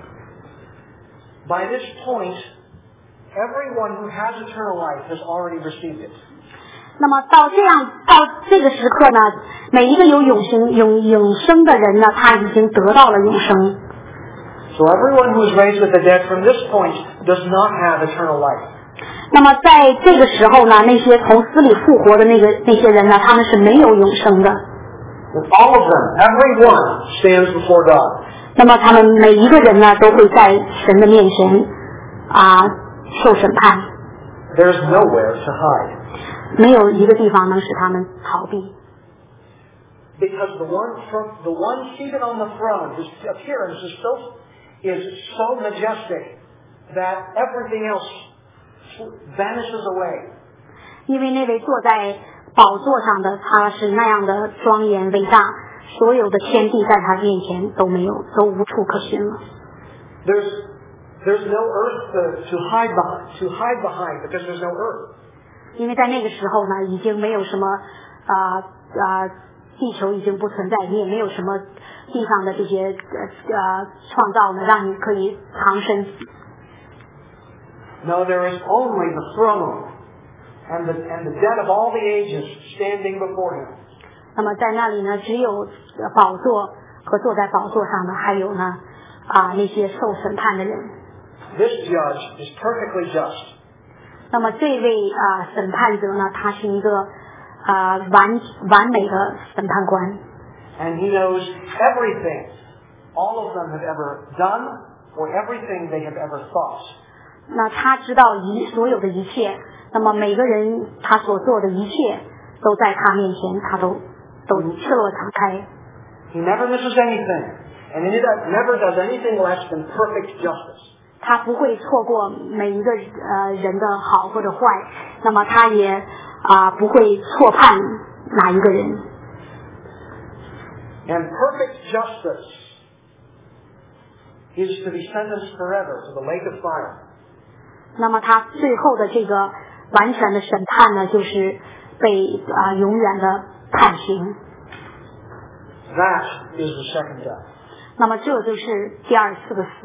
By this point, everyone who has eternal life has already received it. 那么到这个时刻呢，每一个有永生的人呢，他已经得到了永生。 So everyone who is raised with the dead from this point does not have eternal life. 那么在这个时候呢，那些从死里复活的那些人呢，他们是没有永生的。 All of them, everyone stands before God. 那么他们每一个人呢，都会在神的面前受审判。 There's nowhere to hide. 没有一个地方能使他们逃避。 Because the one seated on the throne, his appearance is so majestic that everything else vanishes away. 因为那位坐在宝座上的他是那样的庄严伟大，所有的天地在他面前都无处可寻了。 There's no earth to hide behind because there's no earth. 因为在那个时候呢，已经没有什么地球已经不存在，你也没有什么地上的这些创造呢，让你可以藏身。 No, there is only the throne and the dead of all the ages standing before him. 那么在那里呢，只有宝座和坐在宝座上的，还有呢那些受审判的人。 This judge is perfectly just. 那么这位审判者呢，他是一个完美的审判官。 And he knows everything all of them have ever done or everything they have ever thought. 那他知道所有的一切，那么每个人他所做的一切都在他面前，他都赤裸敞开。 He never misses anything, and he never does anything less than perfect justice. 他不会错过每一个人的好或者坏，那么他也不会错判哪一个人。 And perfect justice is to be sentenced forever to the lake of fire. 那么他最后的这个完全的审判呢，就是被永远的判刑。 That is the second death. 那么这就是第二次的死。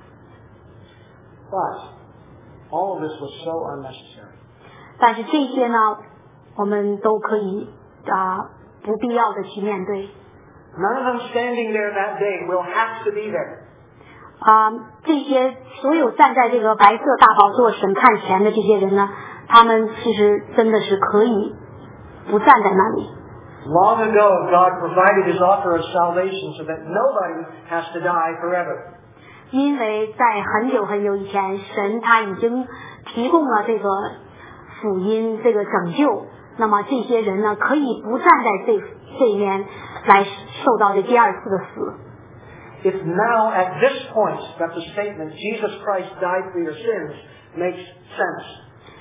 But all of this was so unnecessary. 但是这些呢，我们都可以不必要的去面对。 None of them standing there that day will have to be there. 这些所有站在这个白色大宝座审判前的这些人呢，他们其实真的是可以不站在那里。 Long ago, God provided His offer of salvation so that nobody has to die forever. 因为在很久很久以前，神他已经提供了这个福音，这个拯救。那么这些人呢，可以不站在这一面来受到这第二次的死。 It's now at this point that the statement, Jesus Christ died for your sins, makes sense.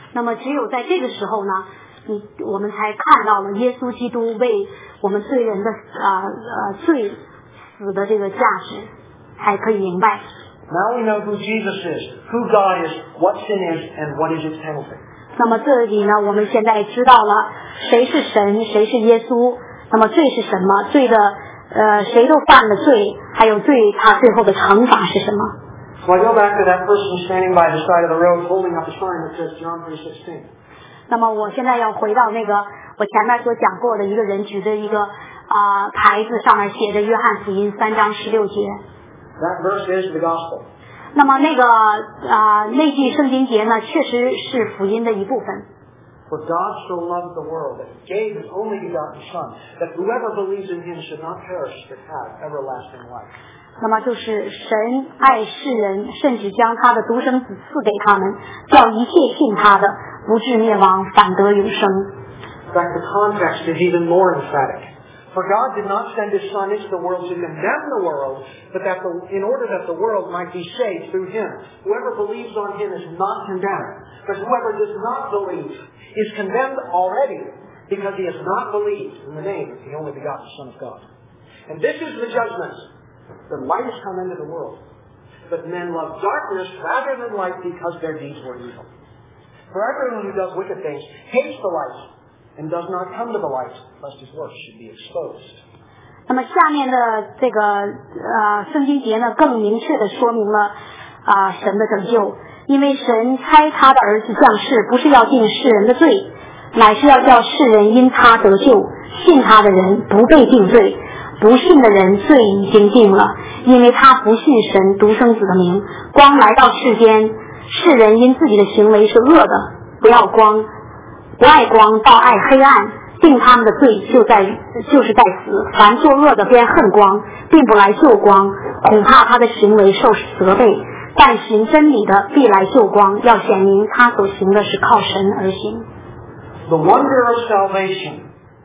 那么只有在这个时候呢，我们才看到了耶稣基督为我们罪人的罪死的这个价值，才可以明白。 Now we know who Jesus is, who God is, what sin is, and what is its penalty. 那么这里呢，我们现在知道了谁是神，谁是耶稣。那么罪是什么？罪的谁都犯了罪，还有罪他最后的惩罚是什么？ So I go back to that person standing by the side of the road holding up a sign that says John 3:16. 那么我现在要回到那个我前面所讲过的一个人举着一个牌子，上面写着约翰福音3章16节。 That verse is the gospel. 那么那个那句圣经节呢，确实是福音的一部分。 For God so loved the world that He gave His only begotten Son, that whoever believes in Him should not perish but have everlasting life. 那么就是神爱世人，甚至将他的独生子赐给他们，叫一切信他的不至灭亡，反得永生。 In fact, the context is even more emphatic. For God did not send His Son into the world to condemn the world, but that in order that the world might be saved through Him. Whoever believes on Him is not condemned, but whoever does not believe is condemned already, because he has not believed in the name of the only begotten Son of God. And this is the judgment. The light has come into the world, but men love darkness rather than light because their deeds were evil. For everyone who does wicked things hates the light, and does not come to the light, lest his works should be exposed. 那么下面的这个圣经节呢，更明确的说明了神的拯救，因为神差他的儿子降世，不是要定世人的罪，乃是要叫世人因他得救，信他的人不被定罪，不信的人罪已经定了，因为他不信神独生子的名，光来到世间，世人因自己的行为是恶的，不爱光，倒爱黑暗，定他们的罪就是在死。凡作恶的便恨光，并不来救光，恐怕他的行为受责备。但行真理的必来救光，要显明他所行的是靠神而行。 The wonder of salvation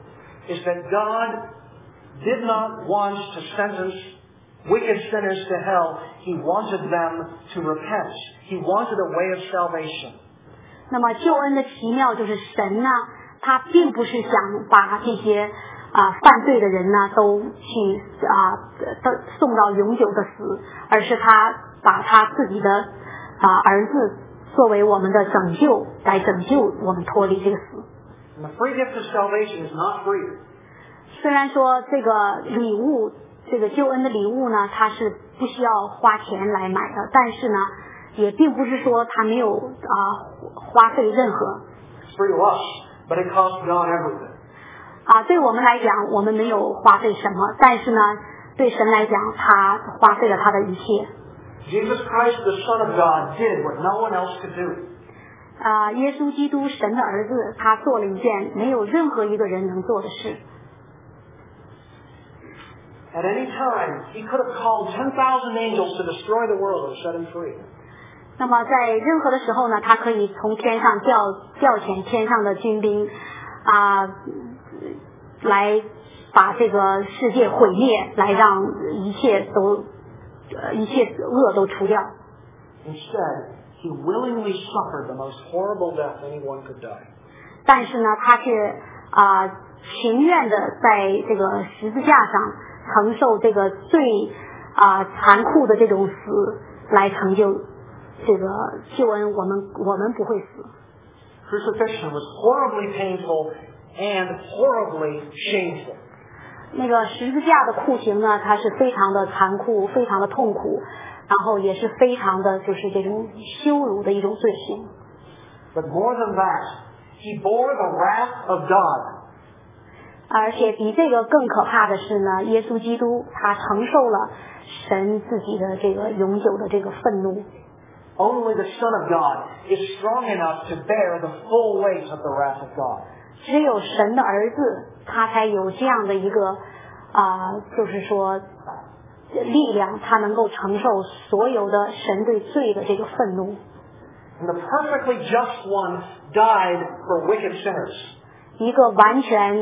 is that God did not want to sentence wicked sinners to hell. He wanted them to repent. He wanted a way of salvation. 那么救恩的奇妙就是神呢，他并不是想把这些犯罪的人呢都去送到永久的死，而是他把他自己的儿子作为我们的拯救，来拯救我们脱离这个死。 And the free gift of salvation is not free. 虽然说这个礼物，这个救恩的礼物呢，它是不需要花钱来买的，但是呢，也并不是说他没有花费任何。 It's free to us, but it cost God everything. 对我们来讲，我们没有花费什么，但是呢，对神来讲，他花费了他的一切。 Jesus Christ, the Son of God, did what no one else could do. 耶稣基督神的儿子，他做了一件没有任何一个人能做的事。 At any time, He could have called 10,000 angels to destroy the world and set Him free. 那么在任何的时候呢，他可以从天上调遣天上的军兵来把这个世界毁灭，来让一切恶都除掉。 Instead, He willingly suffered the most horrible death anyone could die. 但是呢，他却情愿的在这个十字架上承受这个最残酷的这种死，来成就这个救恩。我们不会死。 Crucifixion was horribly painful and horribly shameful. 那个十字架的酷刑呢，它是非常的残酷，非常的痛苦，然后也是非常的就是这种羞辱的一种罪行。 But more than that, He bore the wrath of God. 而且比这个更可怕的是呢，耶稣基督他承受了神自己的这个永久的这个愤怒。 Only the Son of God is strong enough to bear the full weight of the wrath of God. 只有神的儿子，他才有这样的一个就是说力量，他能够承受所有的神对罪的这个愤怒。 And the perfectly just one died for wicked sinners. 一个完全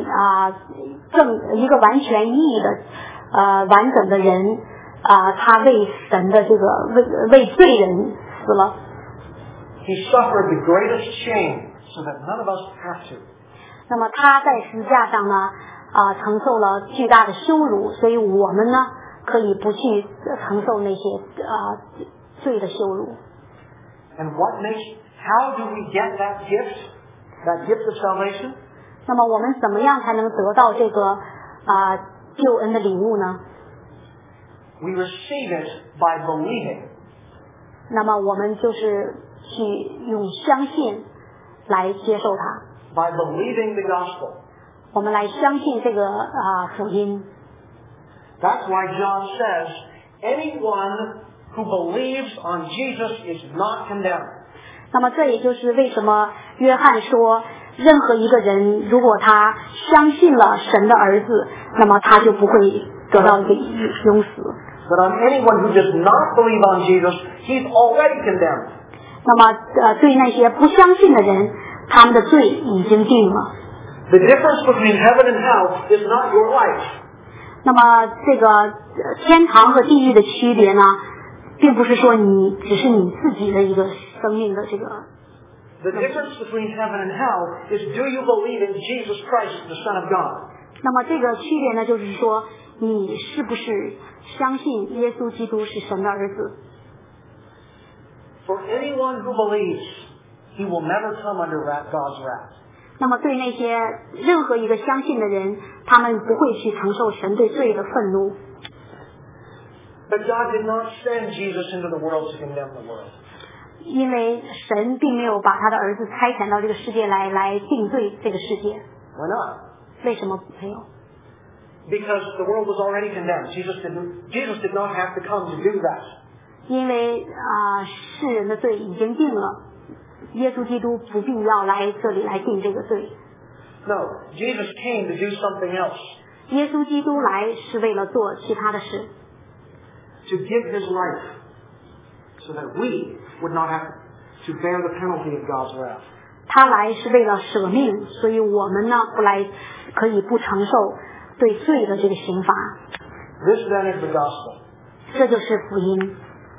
义的完整的人他为神的这个为罪人死了。 He suffered the greatest shame so that none of us have to. 那么他在十字架上呢，承受了巨大的羞辱，所以我们呢可以不去承受那些罪的羞辱。 And how do we get that gift of salvation? 那么我们怎么样才能得到这个救恩的礼物呢？ We receive it by believing. 那么我们就是去用相信来接受它。 By believing the gospel. 我们来相信这个福音。 That's why John says, anyone who believes on Jesus is not condemned. 那么这也就是为什么约翰说，任何一个人如果他相信了神的儿子，那么他就不会得到一个永死。 But on anyone who does not believe on Jesus, he's already condemned. 那么对那些不相信的人，他们的罪已经定了。 The difference between heaven and hell is not your life. 那么这个天堂和地狱的区别呢，并不是说只是你自己的一个生命的这个。 The difference between heaven and hell is, do you believe in Jesus Christ, the Son of God? 那么这个区别呢，就是说你是不是相信耶稣基督是神的儿子？ For anyone who believes, he will never come under God's wrath. 那么对那些任何一个相信的人，他们不会去承受神对罪的愤怒。 But God did not send Jesus into the world to condemn the world. 因为神并没有把他的儿子差遣到这个世界来定罪这个世界。 Why not? 为什么没有？ Because the world was already condemned. Jesus did not have to come to do that. 因为世人的罪已经定了，耶稣基督不必要来这里来定这个罪。 No, Jesus came to do something else. 耶稣基督来是为了做其他的事， To give his life so that we would not have to bear the penalty of God's wrath. 他来是为了舍命，所以我们呢可以不承受对罪的这个刑罚。 This then is the gospel. 这就是福音。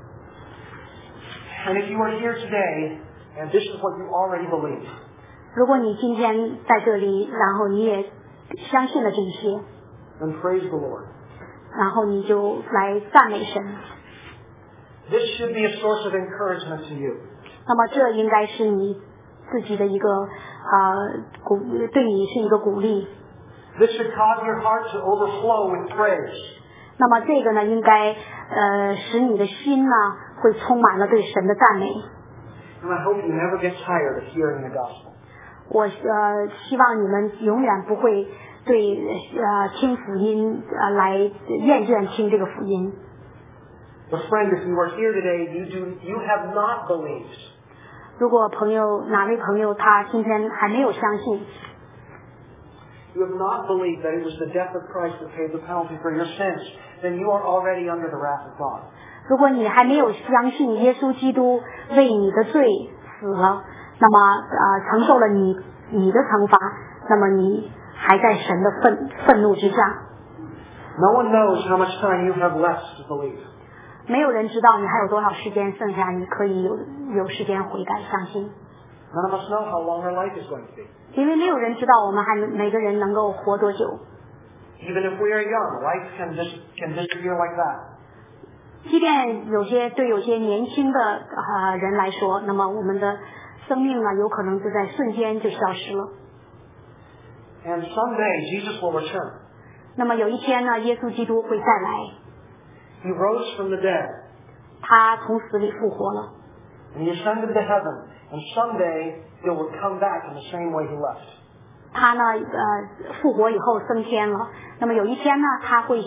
And if you are here today, and this is what you already believe, 如果你今天在这里，然后你也相信了这一些， then praise the Lord. 然后你就来赞美神。 This should be a source of encouragement to you. 那么这应该是你自己的一个对你是一个鼓励。 This should cause your heart to overflow with praise. 那么这个呢，应该使你的心呢会充满了对神的赞美。 And I hope you never get tired of hearing the gospel. 我希望你们永远不会对听福音来厌倦听这个福音。 But friend, if you are here today, you have not believed. 如果哪位朋友他今天还没有相信， You have not believed that it was the death of Christ that paid the penalty for your sins, then you are already under the wrath of God. 如果你还没有相信耶稣基督为你的罪死了，那么承受了你的惩罚，那么你还在神的愤怒之下。 No one knows how much time you have left to believe. 没有人知道你还有多少时间剩下，你可以有时间悔改相信。 None of us know how long our life is going to be. 因为没有人知道我们每个人能够活多久。 Even if we are young, life can disappear like that. 即便对有些年轻的人来说，那么我们的生命呢，有可能就在瞬间就消失了。 And someday Jesus will return. 那么有一天呢，耶稣基督会再来， He rose from the dead. 他从死里复活了， And he ascended to heaven. And someday he will come back in the same way he left. 他呢复活以后升天了。那么有一天呢，他会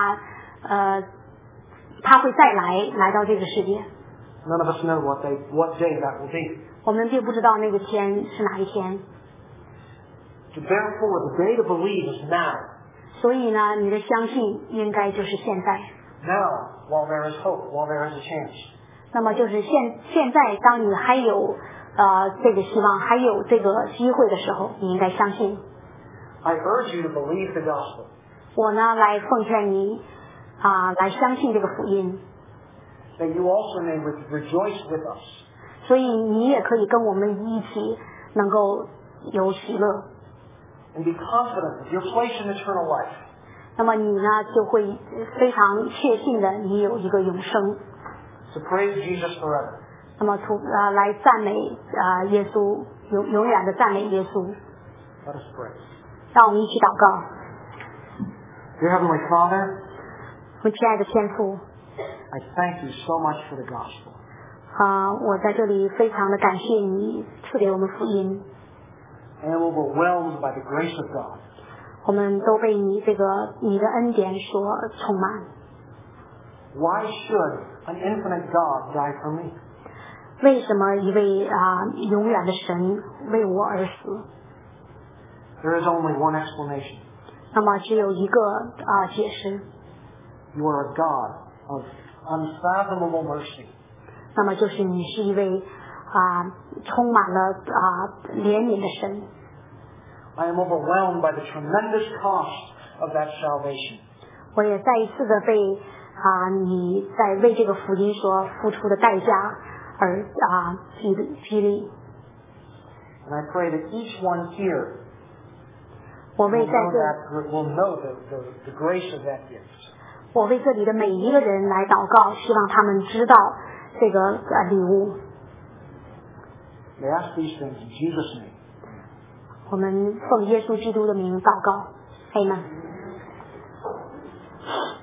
他会再来到这个世界。 None of us know what day that will be. 我们并不知道那个天是哪一天。 Therefore, the day to believe is now. 所以呢，你的相信应该就是现在。 Now, while there is hope, while there is a chance. 那么就是现在，当你还有这个希望，还有这个机会的时候，你应该相信。 I urge you to believe the gospel. 我呢，来奉劝你来相信这个福音， That you also may rejoice with us. 所以你也可以跟我们一起能够有喜乐。 And be confident of your place in eternal life. 那么你呢就会非常确信的你有一个永生。 So praise Jesus forever. 那么来赞美耶稣，永远的赞美耶稣。 Let us pray. 让我们一起祷告。 Dear Heavenly Father, 我亲爱的天父， I thank you so much for the gospel. 我在这里非常的感谢你赐给我们福音。 I am overwhelmed by the grace of God. 我们都被你的恩典所充满。 Why should an infinite God die for me? 为什么一位永远的神为我而死？ There is only one explanation. 那么只有一个解释。 You are a God of unfathomable mercy. 那么就是你是一位充满了怜悯的神。 I am overwhelmed by the tremendous cost of that salvation. 我也再一次的被你在为这个福音所付出的代价而激励。 And I pray that each one here will know the grace of that gift. 我为这里的每一个人来祷告，希望他们知道这个礼物。 We ask these things in Jesus' name. 我们奉耶稣基督的名祷告，阿们。